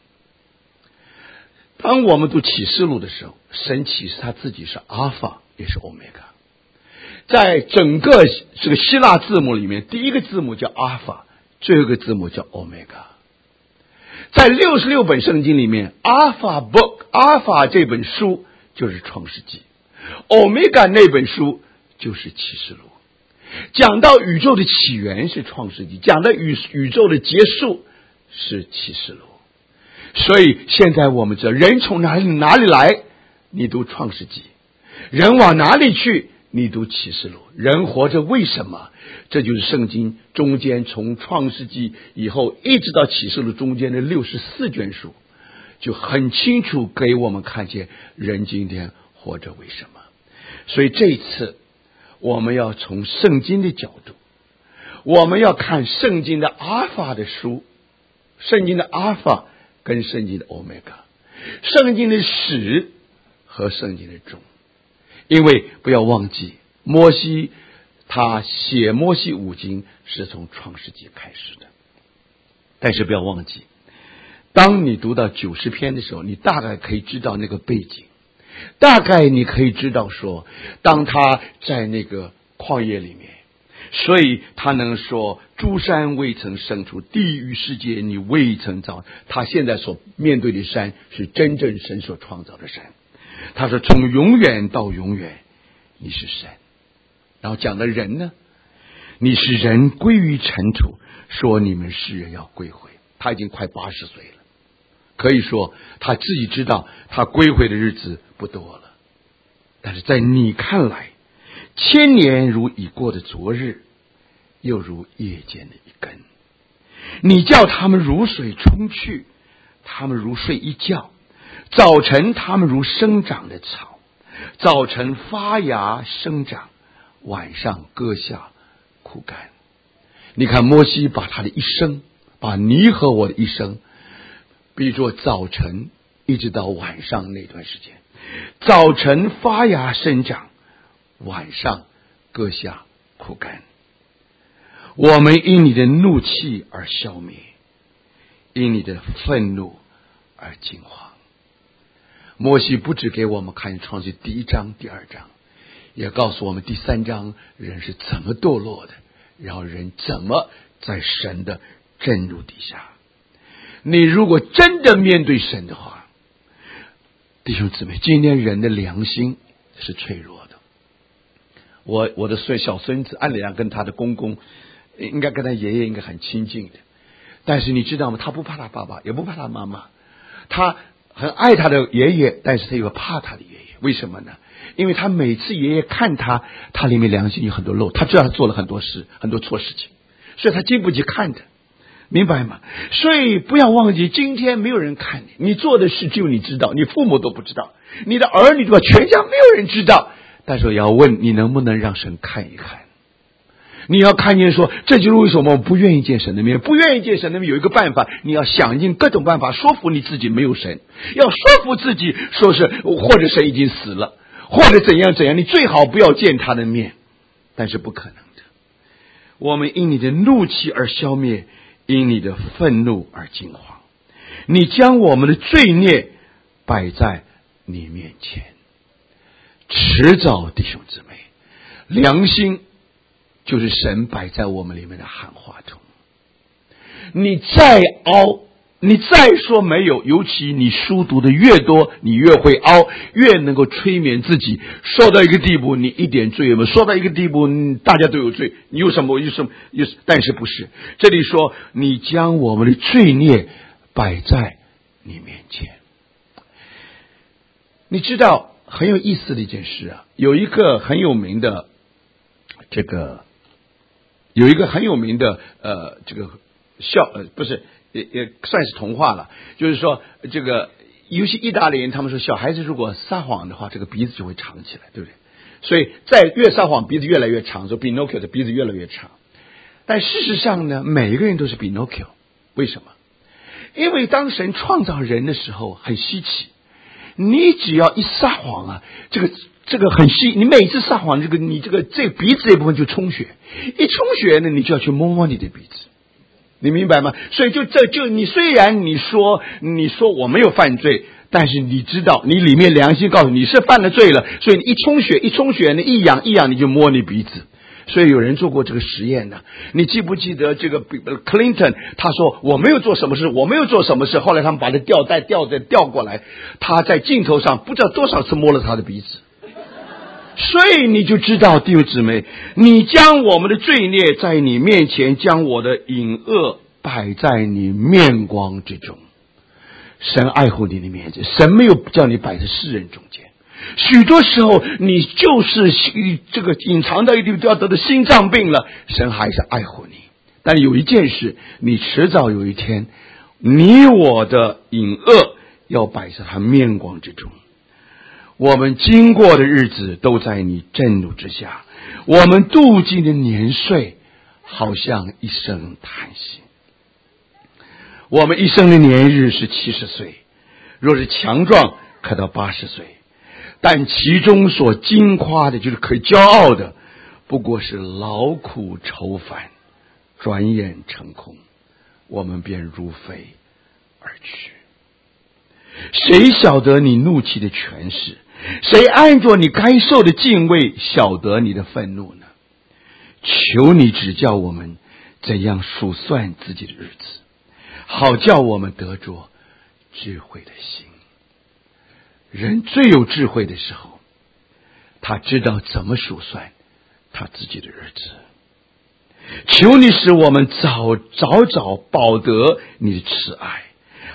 [SPEAKER 1] 当我们读启示录的时候，神启示他自己是阿尔法也是欧米伽。在整个这个希腊字母里面，第一个字母叫阿尔法，最后一个字母叫欧米伽。在66本圣经里面，阿尔法这本书就是创世纪，欧米伽那本书就是启示录。讲到宇宙的起源是创世纪，讲到宇宙的结束是启示录。所以现在我们知道，人从哪里来，你读创世纪；人往哪里去，你读启示录。人活着为什么？这就是圣经中间从创世纪以后一直到启示录中间的64卷书，就很清楚给我们看见人今天活着为什么。所以这一次我们要从圣经的角度，我们要看圣经的阿尔法的书，圣经的阿尔法跟圣经的欧米伽，圣经的始和圣经的终。因为不要忘记，摩西他写摩西五经是从创世纪开始的。但是不要忘记，当你读到90篇的时候，你大概可以知道那个背景，大概你可以知道说，当他在那个旷野里面，所以他能说诸山未曾生出，地狱世界你未曾造。他现在所面对的山是真正神所创造的山。他说从永远到永远你是神。然后讲的人呢，你是人归于尘土，说你们世人要归回。他已经快80岁了， 可以说他自己知道他归回的日子不多了，但是在你看来，千年如已过的昨日，又如夜间的一根。你叫他们如水冲去，他们如睡一觉，早晨他们如生长的草，早晨发芽生长，晚上割下枯干。你看摩西把他的一生，把你和我的一生比作早晨一直到晚上那段时间，早晨发芽生长，晚上割下枯干。我们因你的怒气而消灭，因你的愤怒而惊慌。摩西不只给我们看创世第1章第2章，也告诉我们第3章人是怎么堕落的，然后人怎么在神的震怒底下。你如果真的面对神的话，弟兄姊妹，今天人的良心是脆弱的。我的小孙子按理上跟他的公公应该跟他爷爷应该很亲近的，但是你知道吗？他不怕他爸爸，也不怕他妈妈，他很爱他的爷爷，但是他又怕他的爷爷。为什么呢？因为他每次爷爷看他，他里面良心有很多漏，他知道他做了很多事，很多错事情，所以他经不起看的，明白吗？所以不要忘记，今天没有人看你，你做的事只有你知道，你父母都不知道，你的儿女对吧？全家没有人知道。但是我要问你，能不能让神看一看？你要看见说，这就是为什么我不愿意见神的面。不愿意见神的面有一个办法，你要想尽各种办法说服你自己没有神，要说服自己说是或者神已经死了，或者怎样怎样，你最好不要见他的面，但是不可能的。我们因你的怒气而消灭，因你的愤怒而惊慌。你将我们的罪孽摆在你面前。迟早弟兄姊妹，良心就是神摆在我们里面的喊话筒。你再凹，你再说没有，尤其你书读的越多，你越会凹，越能够催眠自己，说到一个地步你一点罪也没有，说到一个地步大家都有罪，你有什么，但是不是，这里说你将我们的罪孽摆在你面前。你知道很有意思的一件事啊，有一个很有名的不是也算是童话了，就是说这个尤其意大利人，他们说小孩子如果撒谎的话，这个鼻子就会长起来，对不对？所以在越撒谎鼻子越来越长，说 Pinocchio 的鼻子越来越长。但事实上呢，每一个人都是 Pinocchio。 为什么？因为当神创造人的时候很稀奇，你只要一撒谎啊，这个很稀，你每次撒谎，这鼻子这部分就充血，一充血呢，你就要去摸摸你的鼻子，你明白吗？所以你虽然你说我没有犯罪，但是你知道你里面良心告诉你是犯了罪了，所以你一充血呢，一痒你就摸你鼻子。所以有人做过这个实验呢，你记不记得这个 Clinton 他说我没有做什么事，后来他们把他调过来，他在镜头上不知道多少次摸了他的鼻子。所以你就知道，弟兄姊妹，你将我们的罪孽在你面前，将我的隐恶摆在你面光之中。神爱护你的面子，神没有叫你摆在世人中间。许多时候你就是这个隐藏到一定要得的心脏病了，神还是爱护你。但有一件事，你迟早有一天，你我的隐恶要摆在他面光之中。我们经过的日子都在你震怒之下，我们度尽的年岁好像一声叹息。我们一生的年日是70岁，若是强壮可到80岁，但其中所惊夸的，就是可以骄傲的，不过是劳苦愁烦，转眼成空，我们便如飞而去。谁晓得你怒气的权势？谁按着你该受的敬畏晓得你的愤怒呢？求你指教我们怎样数算自己的日子，好叫我们得着智慧的心。人最有智慧的时候，他知道怎么数算他自己的日子。求你使我们早保得你的慈爱，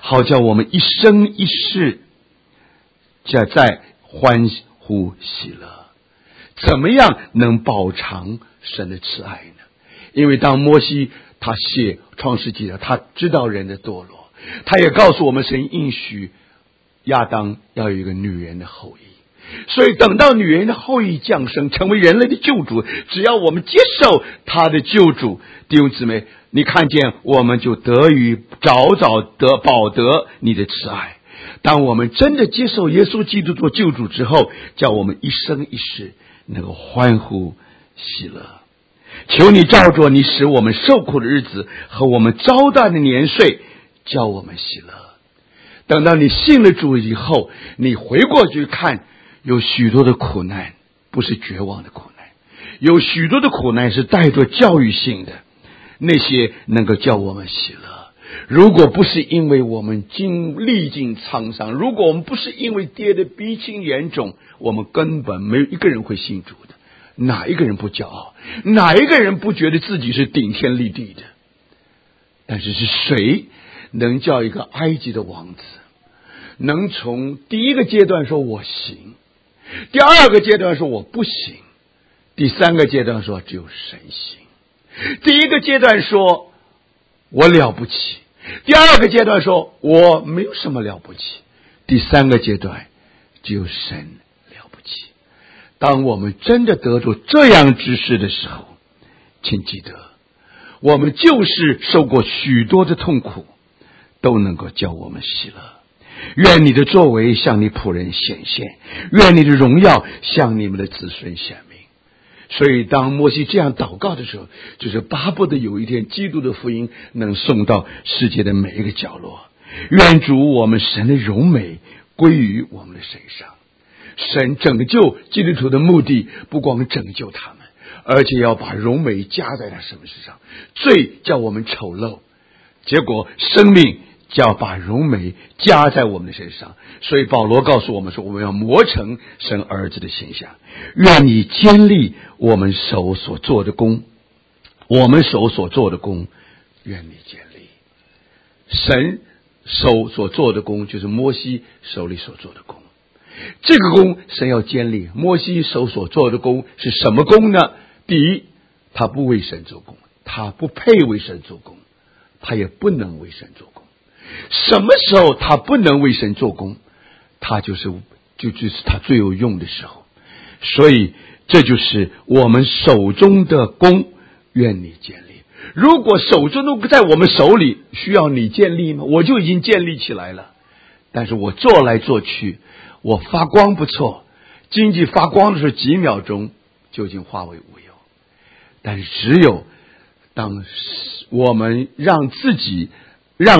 [SPEAKER 1] 好叫我们一生一世在欢呼喜乐。怎么样能饱尝神的慈爱呢？因为当摩西他写创世纪的，他知道人的堕落，他也告诉我们神应许亚当要有一个女人的后裔。所以等到女人的后裔降生，成为人类的救主，只要我们接受他的救主，弟兄姊妹，你看见我们就得以早早得保得你的慈爱。当我们真的接受耶稣基督做救主之后，叫我们一生一世能够欢呼喜乐。求你照着你使我们受苦的日子和我们遭难的年岁，叫我们喜乐。等到你信了主以后，你回过去看，有许多的苦难不是绝望的苦难，有许多的苦难是带着教育性的，那些能够叫我们喜乐。如果不是因为我们历尽沧桑，如果我们不是因为跌得鼻青眼肿，我们根本没有一个人会信主的。哪一个人不骄傲？哪一个人不觉得自己是顶天立地的？但是是谁能叫一个埃及的王子能从第一个阶段说我行，第二个阶段说我不行，第三个阶段说只有神行。第一个阶段说我了不起，第二个阶段说我没有什么了不起，第三个阶段只有神了不起。当我们真的得着这样知识的时候，请记得我们就是受过许多的痛苦，都能够叫我们喜乐。愿你的作为向你仆人显现，愿你的荣耀向你们的子孙显明。所以当摩西这样祷告的时候，就是巴不得有一天基督的福音能送到世界的每一个角落。愿主我们神的荣美归于我们的身上。神拯救基督徒的目的不光拯救他们，而且要把荣美加在他身上。罪叫我们丑陋，结果生命就要把荣美加在我们的身上。所以保罗告诉我们说，我们要磨成神儿子的形象。愿你坚立我们手所做的工，我们手所做的工，愿你坚立。神手所做的工就是摩西手里所做的工，这个工神要坚立。摩西手所做的工是什么工呢？第一，他不为神做工，他不配为神做工，他也不能为神做工。什么时候他不能为神做工？他就是他最有用的时候。所以这就是我们手中的工，愿你建立。如果手中的在我们手里，需要你建立吗？我就已经建立起来了，但是我做来做去，我发光不错，经济发光的时候几秒钟就已经化为乌有。但是只有当我们让自己让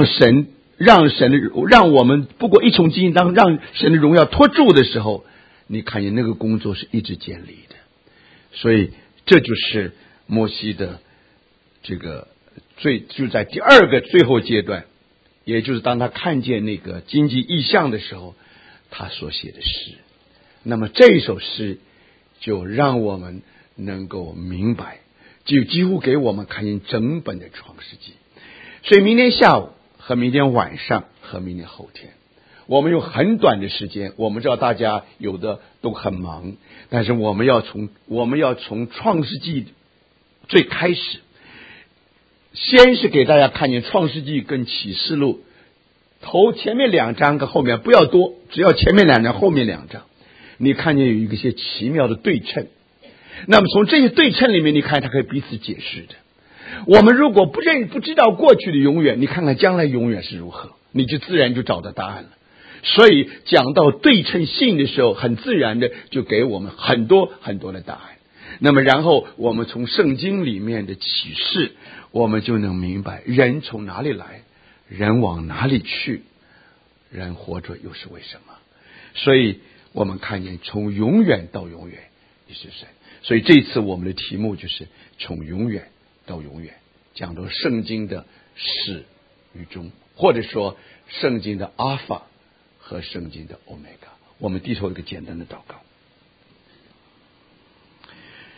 [SPEAKER 1] 我们不过一从基因当让神的荣耀托住的时候，你看见那个工作是一直建立的。所以这就是摩西的这个就在第二个最后阶段，也就是当他看见那个经济异象的时候，他所写的诗。那么这一首诗就让我们能够明白，就几乎给我们看见整本的创世纪。所以明天下午和明天晚上和明天后天，我们有很短的时间。我们知道大家有的都很忙，但是我们要从创世纪最开始，先是给大家看见创世纪跟启示录前面2章跟后面不要多，只要前面2章后面2章，你看见有一些奇妙的对称。那么从这些对称里面，你看它可以彼此解释的。我们如果不知道过去的永远，你看看将来永远是如何，你就自然就找到答案了。所以讲到对称性的时候，很自然的就给我们很多很多的答案。那么然后我们从圣经里面的启示，我们就能明白人从哪里来，人往哪里去，人活着又是为什么。所以我们看见从永远到永远你是神。所以这次我们的题目就是从永远到永远，讲到圣经的始与终，或者说圣经的阿法和圣经的欧米伽。我们低头一个简单的祷告。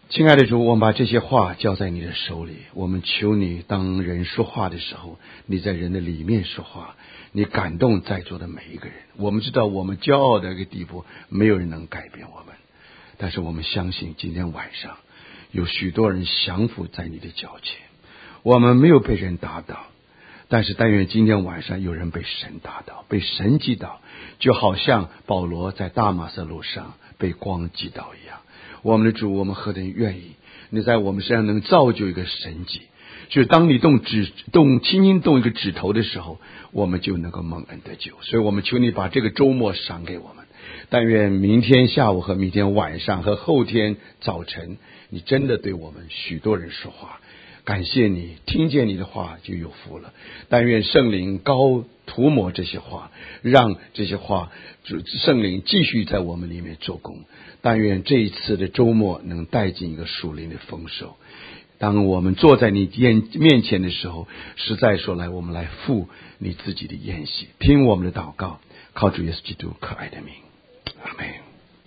[SPEAKER 1] 亲爱的主，我们把这些话交在你的手里，我们求你，当人说话的时候，你在人的里面说话，你感动在座的每一个人。我们知道我们骄傲的一个地步，没有人能改变我们，但是我们相信今天晚上有许多人降服在你的脚前。我们没有被人打倒，但是但愿今天晚上有人被神打倒，被神击倒，就好像保罗在大马色路上被光击倒一样。我们的主，我们何等愿意你在我们身上能造就一个神迹，就是当你轻轻动一个指头的时候，我们就能够蒙恩得救。所以我们求你把这个周末赏给我们，但愿明天下午和明天晚上和后天早晨，你真的对我们许多人说话。感谢你，听见你的话就有福了。但愿圣灵高涂抹这些话，让这些话圣灵继续在我们里面做工。但愿这一次的周末能带进一个属灵的丰收。当我们坐在你面前的时候，实在说来，我们来赴你自己的宴席，听我们的祷告，靠主耶稣基督可爱的名。